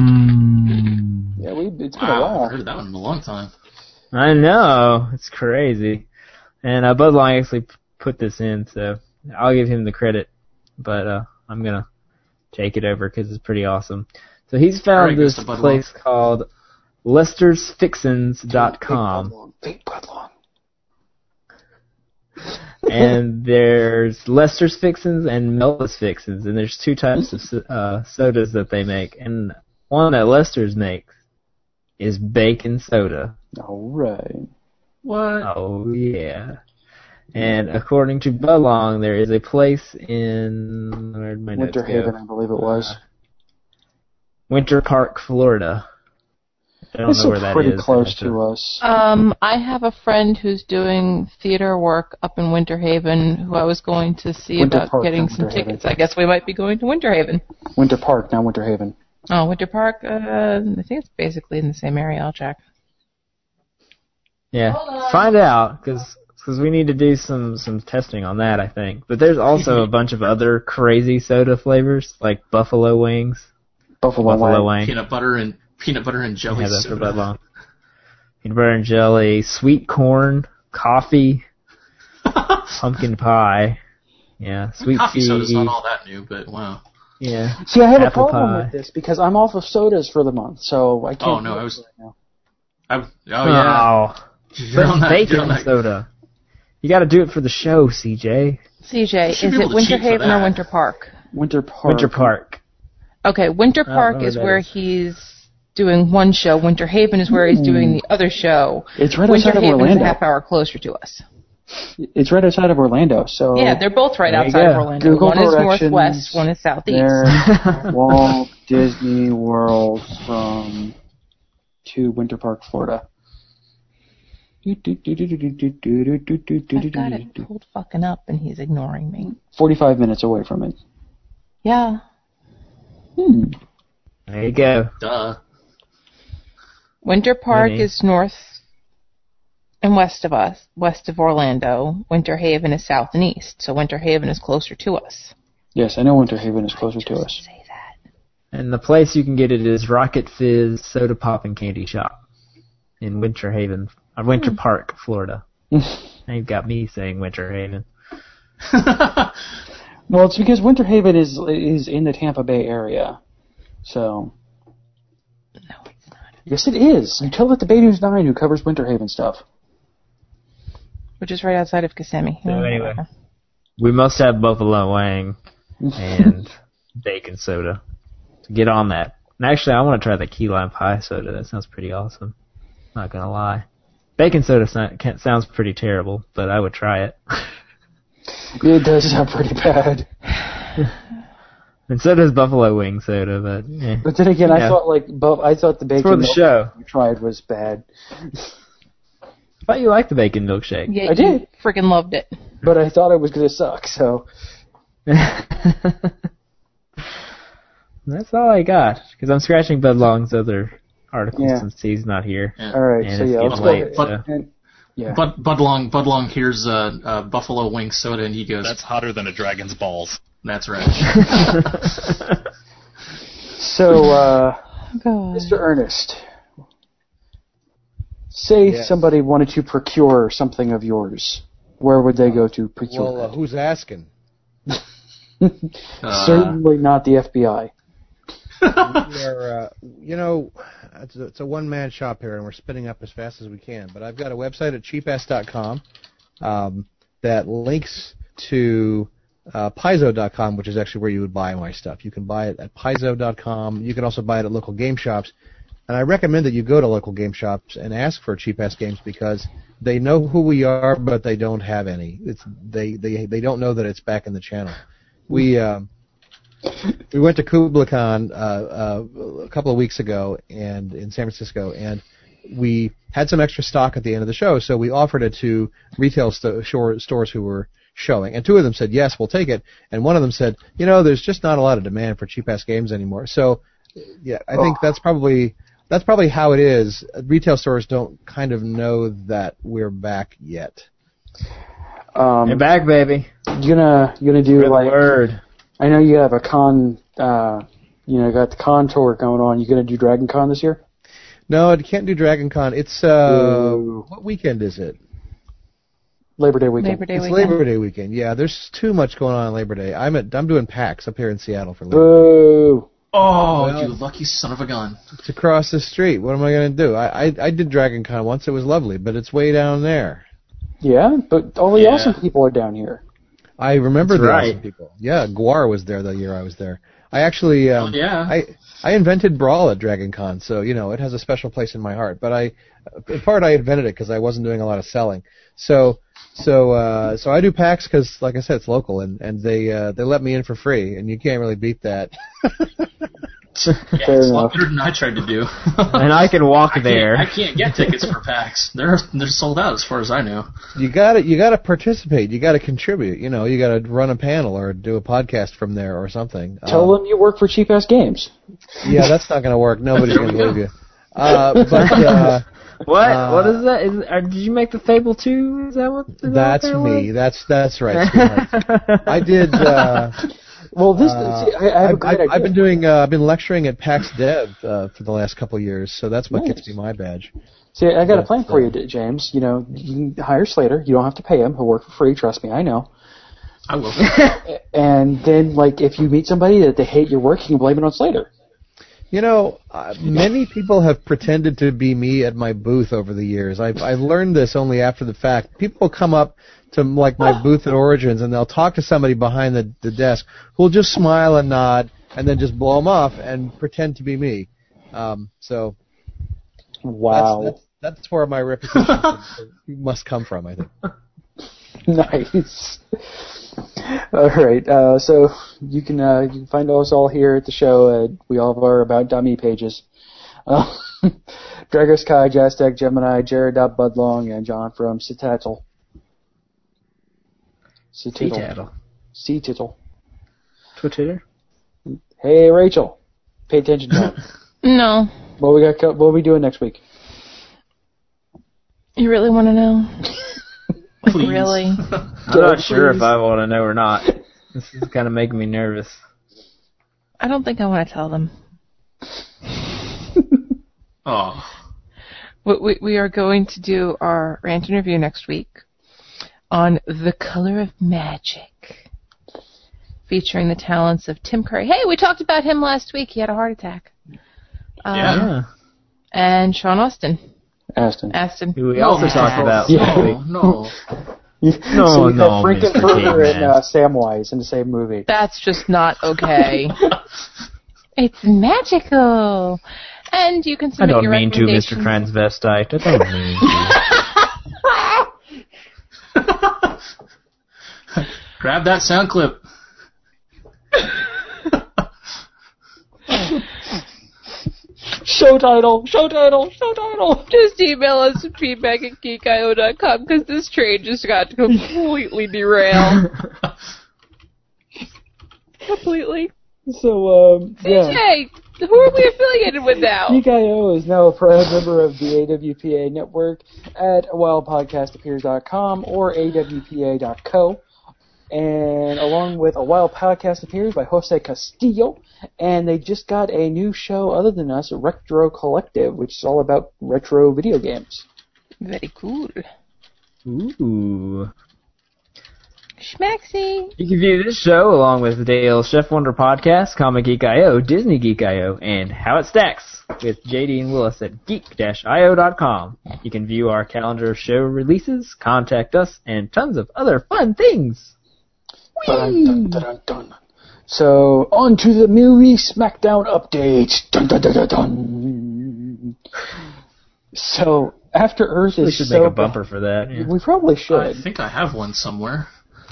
it's been a while. I've heard that one in a long time. I know, it's crazy. And Bud Long actually put this in, so I'll give him the credit. But I'm gonna take it over because it's pretty awesome. So he's found this place called Lester'sFixins.com. Big Bud Long. And there's Lester's Fixins and Melba's Fixins, and there's two types of sodas that they make. And one that Lester's makes is bacon soda. All right. What? Oh, yeah. And according to Bud Long, there is a place in... Where'd my Winter Haven, I believe it was. Winter Park, Florida. I don't know where that is. It's pretty close to us. I have a friend who's doing theater work up in Winter Haven who I was going to see about getting some tickets. I guess we might be going to Winter Haven. Winter Park, not Winter Haven. Oh, Winter Park? I think it's basically in the same area. I'll check. Yeah, find out, because we need to do some testing on that, I think. But there's also a bunch of other crazy soda flavors, like buffalo wings. Buffalo wing. Peanut butter and jelly that's soda. for Bud Long. Peanut butter and jelly, sweet corn, coffee, pumpkin pie. Yeah, sweet coffee tea. soda's not all that new, but wow. Yeah. See, I have apple a problem pie. with this because I'm off of sodas for the month, so I can't. Oh no, I was. Right now. Yeah. But bacon soda. You got to do it for the show, CJ. CJ, is it Winter Haven or Winter Park? Winter Park. Winter Park. Okay, Winter Park is where he's doing one show. Winter Haven is where he's doing the other show. It's right Winter outside of Haven's Orlando. a half hour closer to us. It's right outside of Orlando, so... Yeah, they're both right outside of Orlando. Google one is directions. northwest, one is southeast. They're Walt Disney World to Winter Park, Florida. I've got it pulled fucking up, and he's ignoring me. 45 minutes away from it. Yeah. There you go. Duh. Winter Park is north and west of us, west of Orlando. Winter Haven is south and east, so Winter Haven is closer to us. Yes, I know Winter Haven is closer to us. Say that. And the place you can get it is Rocket Fizz Soda Pop and Candy Shop in Winter Haven, Winter Park, Florida. Now you've got me saying Winter Haven. Well, it's because Winter Haven is in the Tampa Bay area, so. No, it's not. Yes, it is. You tell that to Bay News 9 who covers Winter Haven stuff. Which is right outside of Kissimmee. So anyway, we must have Buffalo Wang and bacon soda. So get on that. And actually, I want to try the key lime pie soda. That sounds pretty awesome. Not gonna lie. Bacon soda sounds pretty terrible, but I would try it. It does sound pretty bad. And so does Buffalo Wing soda, but yeah. But then again, I thought the bacon for the show you tried was bad. I thought you liked the bacon milkshake. Yeah, I did. Freaking loved it. But I thought it was gonna suck, so. That's all I got, because I'm scratching Bud Long's other articles since he's not here. Yeah. All right, so yeah, let's late, Bud Long hears Buffalo Wing soda and he goes, "That's hotter than a dragon's balls." That's right. So, Mr. Ernest, say somebody wanted to procure something of yours. Where would they go to procure Well, who's asking? Certainly not the FBI. It's a one-man shop here, and we're spinning up as fast as we can. But I've got a website at cheapass.com that links to Paizo.com, which is actually where you would buy my stuff. You can buy it at Paizo.com. You can also buy it at local game shops. And I recommend that you go to local game shops and ask for Cheap Ass Games because they know who we are, but they don't have any. They don't know that it's back in the channel. We went to KublaCon a couple of weeks ago and in San Francisco, and we had some extra stock at the end of the show, so we offered it to retail stores who were showing. And two of them said, yes, we'll take it. And one of them said, there's just not a lot of demand for cheap-ass games anymore. So, yeah, I think that's probably how it is. Retail stores don't kind of know that we're back yet. You're back, baby. You gonna do Spread the word. I know you have a con, got the con tour going on. You gonna do Dragon Con this year? No, I can't do Dragon Con. It's, what weekend is it? Labor Day weekend. Labor Day weekend. Yeah, there's too much going on Labor Day. I'm doing PAX up here in Seattle for Labor Day. Oh, you lucky son of a gun. It's across the street. What am I going to do? I did Dragon Con once. It was lovely, but it's way down there. Yeah, but all the awesome people are down here. I remember the awesome people. Yeah, Guar was there the year I was there. I actually, I invented Brawl at Dragon Con, so, it has a special place in my heart. But in part I invented it because I wasn't doing a lot of selling. So I do PAX because, like I said, it's local, and they let me in for free, and you can't really beat that. It's a lot better than I tried to do. And I can walk there. I can't get tickets for PAX. They're sold out as far as I know. You gotta participate. You gotta contribute. You gotta run a panel or do a podcast from there or something. Tell them you work for Cheap Ass Games. Yeah, that's not gonna work. Nobody's gonna believe you. What is that? Did you make the Fable 2? Is that what? That's me. That's right. I did. Well, I have a great idea. I've been lecturing at PAX Dev for the last couple of years, so that's what gives me my badge. See, I got a plan for you, James. You can hire Slater. You don't have to pay him. He'll work for free. Trust me, I know. I will. And then, if you meet somebody that they hate your work, you can blame it on Slater. Many people have pretended to be me at my booth over the years. I've learned this only after the fact. People come up to my booth at Origins, and they'll talk to somebody behind the desk who'll just smile and nod, and then just blow them off and pretend to be me. Wow, that's where my reputation must come from, I think. Nice. All right, so you can find us all here at the show. We all have our About.me pages. Dragos Kai, Jaztec, Gemini, Jared Budlong, and John from Citadel. Citadel. Twitter. Hey, Rachel. Pay attention, John. No. What are we doing next week? You really want to know? Please. Really? I'm not sure if I want to know or not. This is kind of making me nervous. I don't think I want to tell them. Oh. We are going to do our rant and review next week on The Color of Magic, featuring the talents of Tim Curry. Hey, we talked about him last week. He had a heart attack. Yeah. And Sean Astin. Who we also talked about last week. No. So you have Frankenfurter and Samwise in the same movie. That's just not okay. It's magical. And you can submit your recommendations. I don't mean to, Mr. Transvestite. I don't mean to. Grab that sound clip. Show title. Just email us at feedback@geekio.com because this train just got completely derailed. Completely. So, CJ, who are we affiliated with now? Geek.io is now a proud member of the AWPA network at awildpodcastappears.com or awpa.co. And along with A Wild Podcast Appears by Jose Castillo. And they just got a new show other than us, Retro Collective, which is all about retro video games. Very cool. Ooh. Schmaxy. You can view this show along with Dale's Chef Wonder Podcast, Comic Geek.io, Disney Geek.io, and How It Stacks with JD and Willis at geek-io.com. You can view our calendar of show releases, contact us, and tons of other fun things. Dun, dun, dun, dun. So, on to the movie SmackDown updates. Dun, dun, dun, dun, dun. So, After Earth we is should so make a bumper for that. Yeah. We probably should. I think I have one somewhere.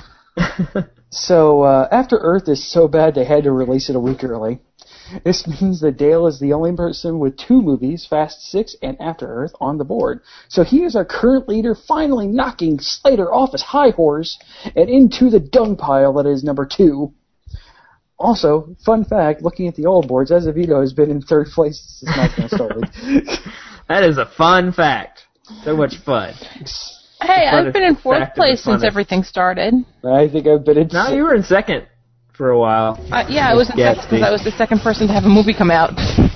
So, After Earth is so bad they had to release it a week early. This means that Dale is the only person with two movies, Fast 6 and After Earth, on the board. So he is our current leader, finally knocking Slater off his high horse and into the dung pile that is number 2. Also, fun fact, looking at the old boards, Azevedo has been in third place since SmackDown started. That is a fun fact. So much fun. Hey, I've been in fourth place since everything started. I think I've been in... No, you were in second for a while. Yeah, I was in second because I was the second person to have a movie come out.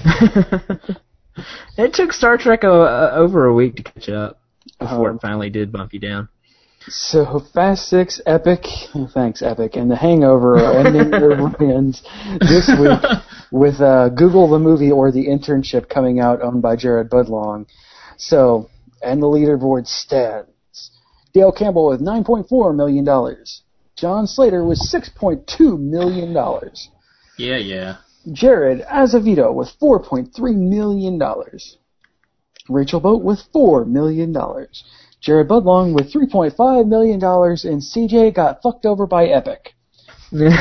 It took Star Trek over a week to catch up before it finally did bump you down. So, Fast 6, Epic, thanks Epic, and The Hangover are ending their runs this week with Google the Movie or The Internship coming out, owned by Jared Budlong. So, and the leaderboard stands. Dale Campbell with $9.4 million. John Slater with $6.2 million. Yeah. Jared Azevedo with $4.3 million. Rachel Boat with $4 million. Jared Budlong with $3.5 million, and CJ got fucked over by Epic. With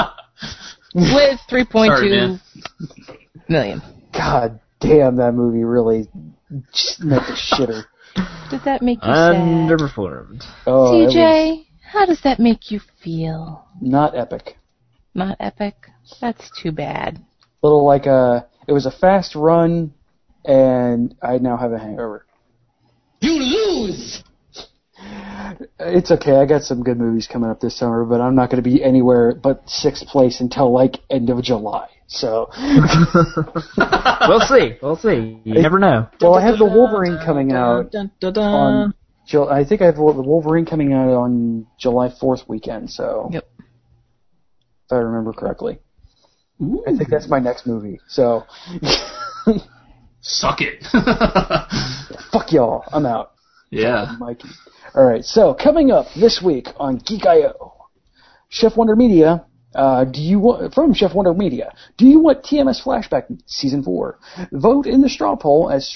$3.2 million. God damn, that movie really just meant the shitter. Did that make you sad? Underperformed. Oh, CJ, how does that make you feel? Not epic. Not epic? That's too bad. Little like it was a fast run, and I now have a hangover. You lose! It's okay, I got some good movies coming up this summer, but I'm not going to be anywhere but 6th place until, like, end of July. So... We'll see. You never know. Well, I have the Wolverine coming out on... I think I have the Wolverine coming out on July 4th weekend, so... Yep. If I remember correctly. Ooh. I think that's my next movie, so... Suck it. Fuck y'all, I'm out. Yeah. Mikey. Alright, so coming up this week on Geek.io, Chef Wonder Media, from Chef Wonder Media, do you want TMS Flashback Season 4? Vote in the straw poll at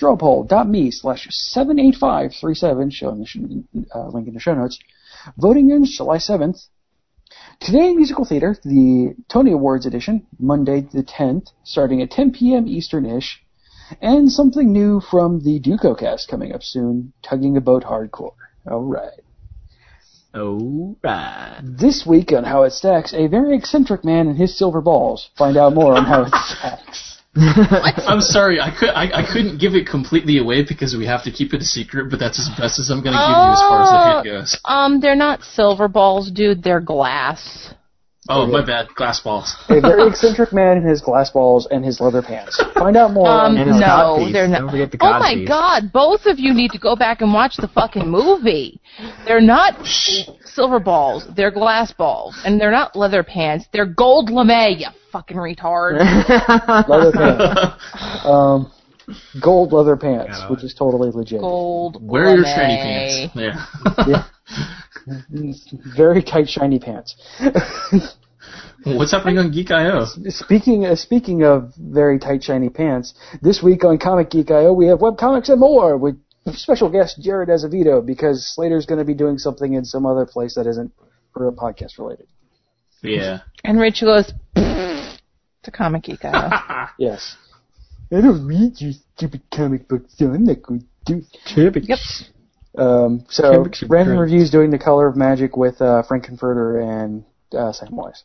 strawpoll.me/78537, showing the link in the show notes. Voting ends July 7th. Today in Musical Theater, the Tony Awards edition, Monday the 10th, starting at 10 p.m. Eastern-ish. And something new from the DucoCast coming up soon, Tugging a Boat Hardcore. Alright. This week on How It Stacks, a very eccentric man and his silver balls. Find out more on How It Stacks. I'm sorry, I couldn't give it completely away because we have to keep it a secret, but that's as best as I'm going to give you as far as the hint goes. They're not silver balls, dude. They're glass. Oh, my bad. Glass balls. A very eccentric man in his glass balls and his leather pants. Find out more. No, they're not. Oh my God! Both of you need to go back and watch the fucking movie. They're not silver balls. They're glass balls, and they're not leather pants. They're gold lame. You fucking retard. Leather pants. Gold leather pants, which is totally legit. Gold. Wear your shiny pants. Yeah. Very tight, shiny pants. What's happening on Geek.io? Speaking of very tight, shiny pants, this week on Comic Geek.io we have webcomics and more with special guest Jared Azevedo because Slater's going to be doing something in some other place that isn't for a podcast related. Yeah. And Rachel goes to Comic Geek.io. Yes. I don't read your stupid comic books, so I'm not going to do it. Yep. So, Brandon reviews Doing the Color of Magic with Frankenfurter and Samwise.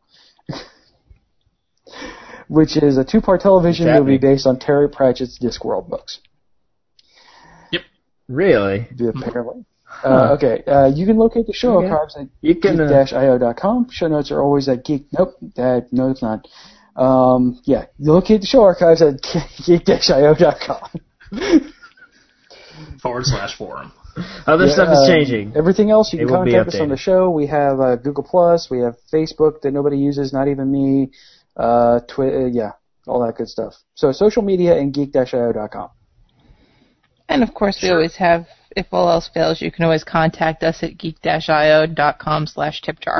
Which is a 2-part television movie based on Terry Pratchett's Discworld books. Yep. Really? Apparently. Okay, you can locate the show archives at geek-io.com. Show notes are always at geek... Nope, no it's not. Yeah, locate the show archives at geek-io.com. /forum. Other stuff is changing. Everything else, you can contact us on the show. We have Google Plus, we have Facebook that nobody uses, not even me, Twitter, all that good stuff. So social media and geek-io.com. And of course, we always have, if all else fails, you can always contact us at geek-io.com/tipjar.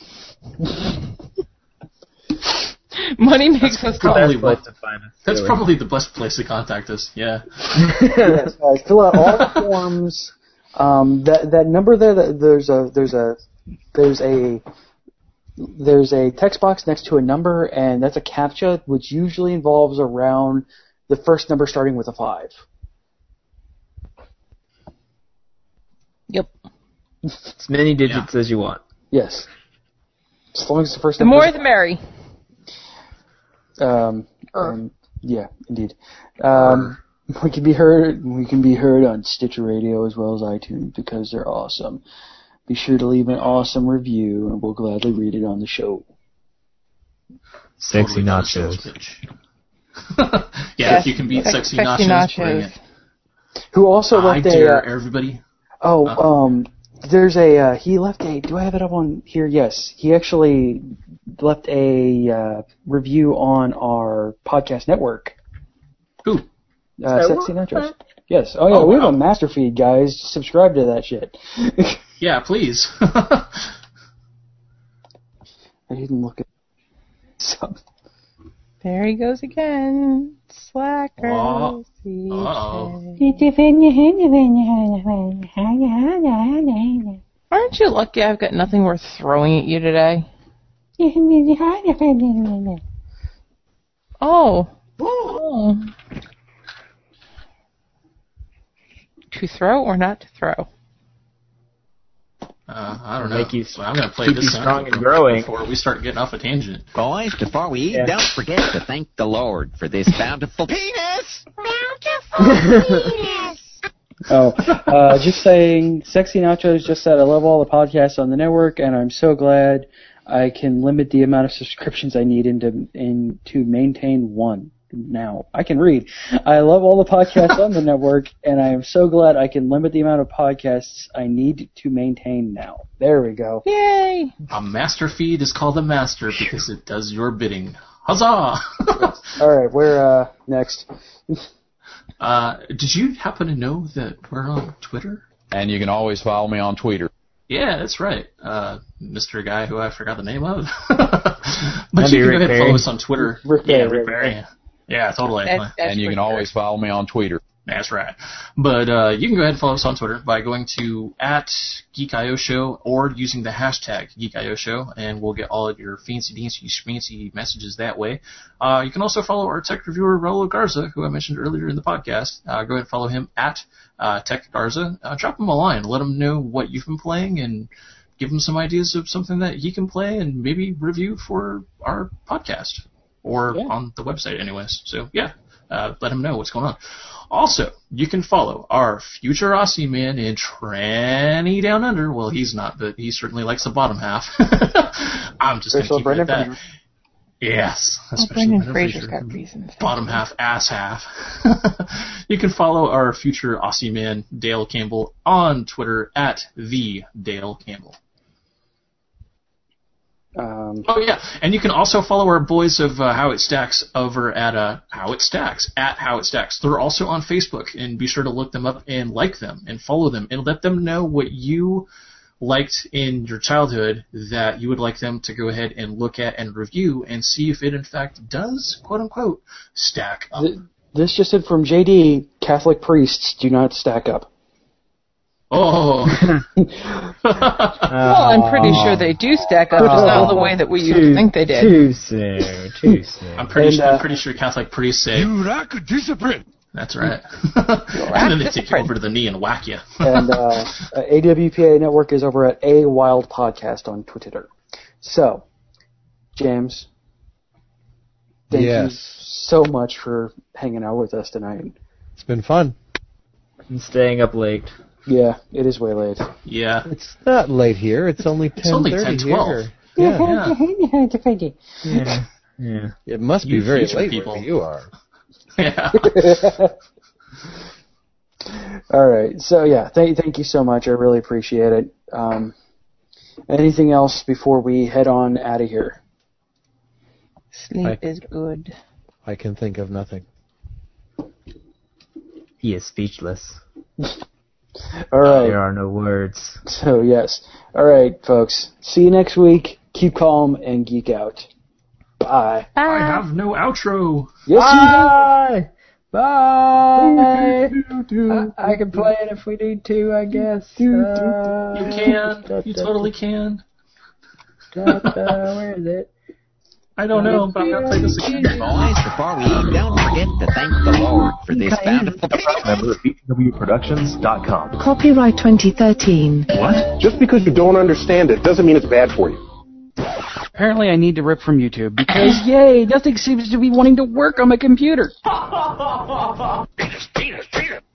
Money makes us probably That's probably the best place to contact us. Yeah. Yes, guys, fill out all the forms. That number there. There's a text box next to a number, and that's a CAPTCHA, which usually involves around the first number starting with a 5. Yep. As many digits as you want. Yes. As long as the first the number. more the merry. Yeah, indeed. We can be heard on Stitcher Radio as well as iTunes because they're awesome. Be sure to leave an awesome review and we'll gladly read it on the show. Sexy nachos. Yeah, if you can beat sexy nachos, bring it. Who also left everybody. There's he left a, do I have it up on here? Yes. He actually left a review on our podcast network. Who? Sexy Nachos. Yes. Oh, yeah, we have a master feed, guys. Subscribe to that shit. Yeah, please. I didn't look at something. There he goes again. Slacker. Uh-oh. Aren't you lucky I've got nothing worth throwing at you today? Oh. To throw or not to throw? I don't know. I'm going to play keep this you strong and growing before we start getting off a tangent. Boys, before we eat, don't forget to thank the Lord for this bountiful penis! Just saying, Sexy Nachos just said I love all the podcasts on the network, and I'm so glad I can limit the amount of subscriptions I need to maintain one. Now, I can read. I love all the podcasts on the network, and I am so glad I can limit the amount of podcasts I need to maintain now. There we go. Yay! A master feed is called a master because it does your bidding. Huzzah! All right, we're next. Did you happen to know that we're on Twitter? And you can always follow me on Twitter. Yeah, that's right. Mr. Guy who I forgot the name of. But you can go ahead and follow us on Twitter. Rick Barry. Yeah, totally. That's and you can always follow me on Twitter. That's right. But you can go ahead and follow us on Twitter by going to @Geek.io Show or using the hashtag Geek.io Show, and we'll get all of your fancy messages that way. You can also follow our tech reviewer, Raul Garza, who I mentioned earlier in the podcast. Go ahead and follow him @Tech Garza. Drop him a line. Let him know what you've been playing and give him some ideas of something that he can play and maybe review for our podcast. or on the website anyways. So, yeah, let him know what's going on. Also, you can follow our future Aussie man in Tranny Down Under. Well, he's not, but he certainly likes the bottom half. I'm just going to keep it at that. Yes. Brendan Fraser's got reasons. Bottom half, ass half. You can follow our future Aussie man, Dale Campbell, on Twitter at the Dale Campbell. And you can also follow our boys of How It Stacks over at How It Stacks, at How It Stacks. They're also on Facebook, and be sure to look them up and like them and follow them and let them know what you liked in your childhood that you would like them to go ahead and look at and review and see if it in fact does, quote unquote, stack up. This just said from JD, Catholic priests do not stack up. Oh. Well, I'm pretty sure they do stack up, just not the way that we used to think they did. Too soon. I'm pretty sure Catholic priests say, "You lack discipline." That's right. And then they take you over to the knee and whack you. And AWPA Network is over at A Wild Podcast on Twitter. So, James, thank you so much for hanging out with us tonight. It's been fun. And staying up late. Yeah, it is way late. Yeah. It's not late here. It's only 10:30 It's only 10:12. Yeah. It must be very late where you are. Yeah. All right. So, yeah, thank you so much. I really appreciate it. Anything else before we head on out of here? Sleep is good. I can think of nothing. He is speechless. All right. There are no words. So, yes. All right, folks. See you next week. Keep calm and geek out. Bye. I have no outro. Yes, Bye. Bye. I can play it if we need to, I guess. You can. You totally can. Where is it? I don't know, but I'm going to play this again. Boys, before we eat, don't forget to thank the Lord for this bountiful... Member of BTWProductions.com. Copyright 2013. What? Just because you don't understand it doesn't mean it's bad for you. Apparently I need to rip from YouTube because, yay, nothing seems to be wanting to work on my computer.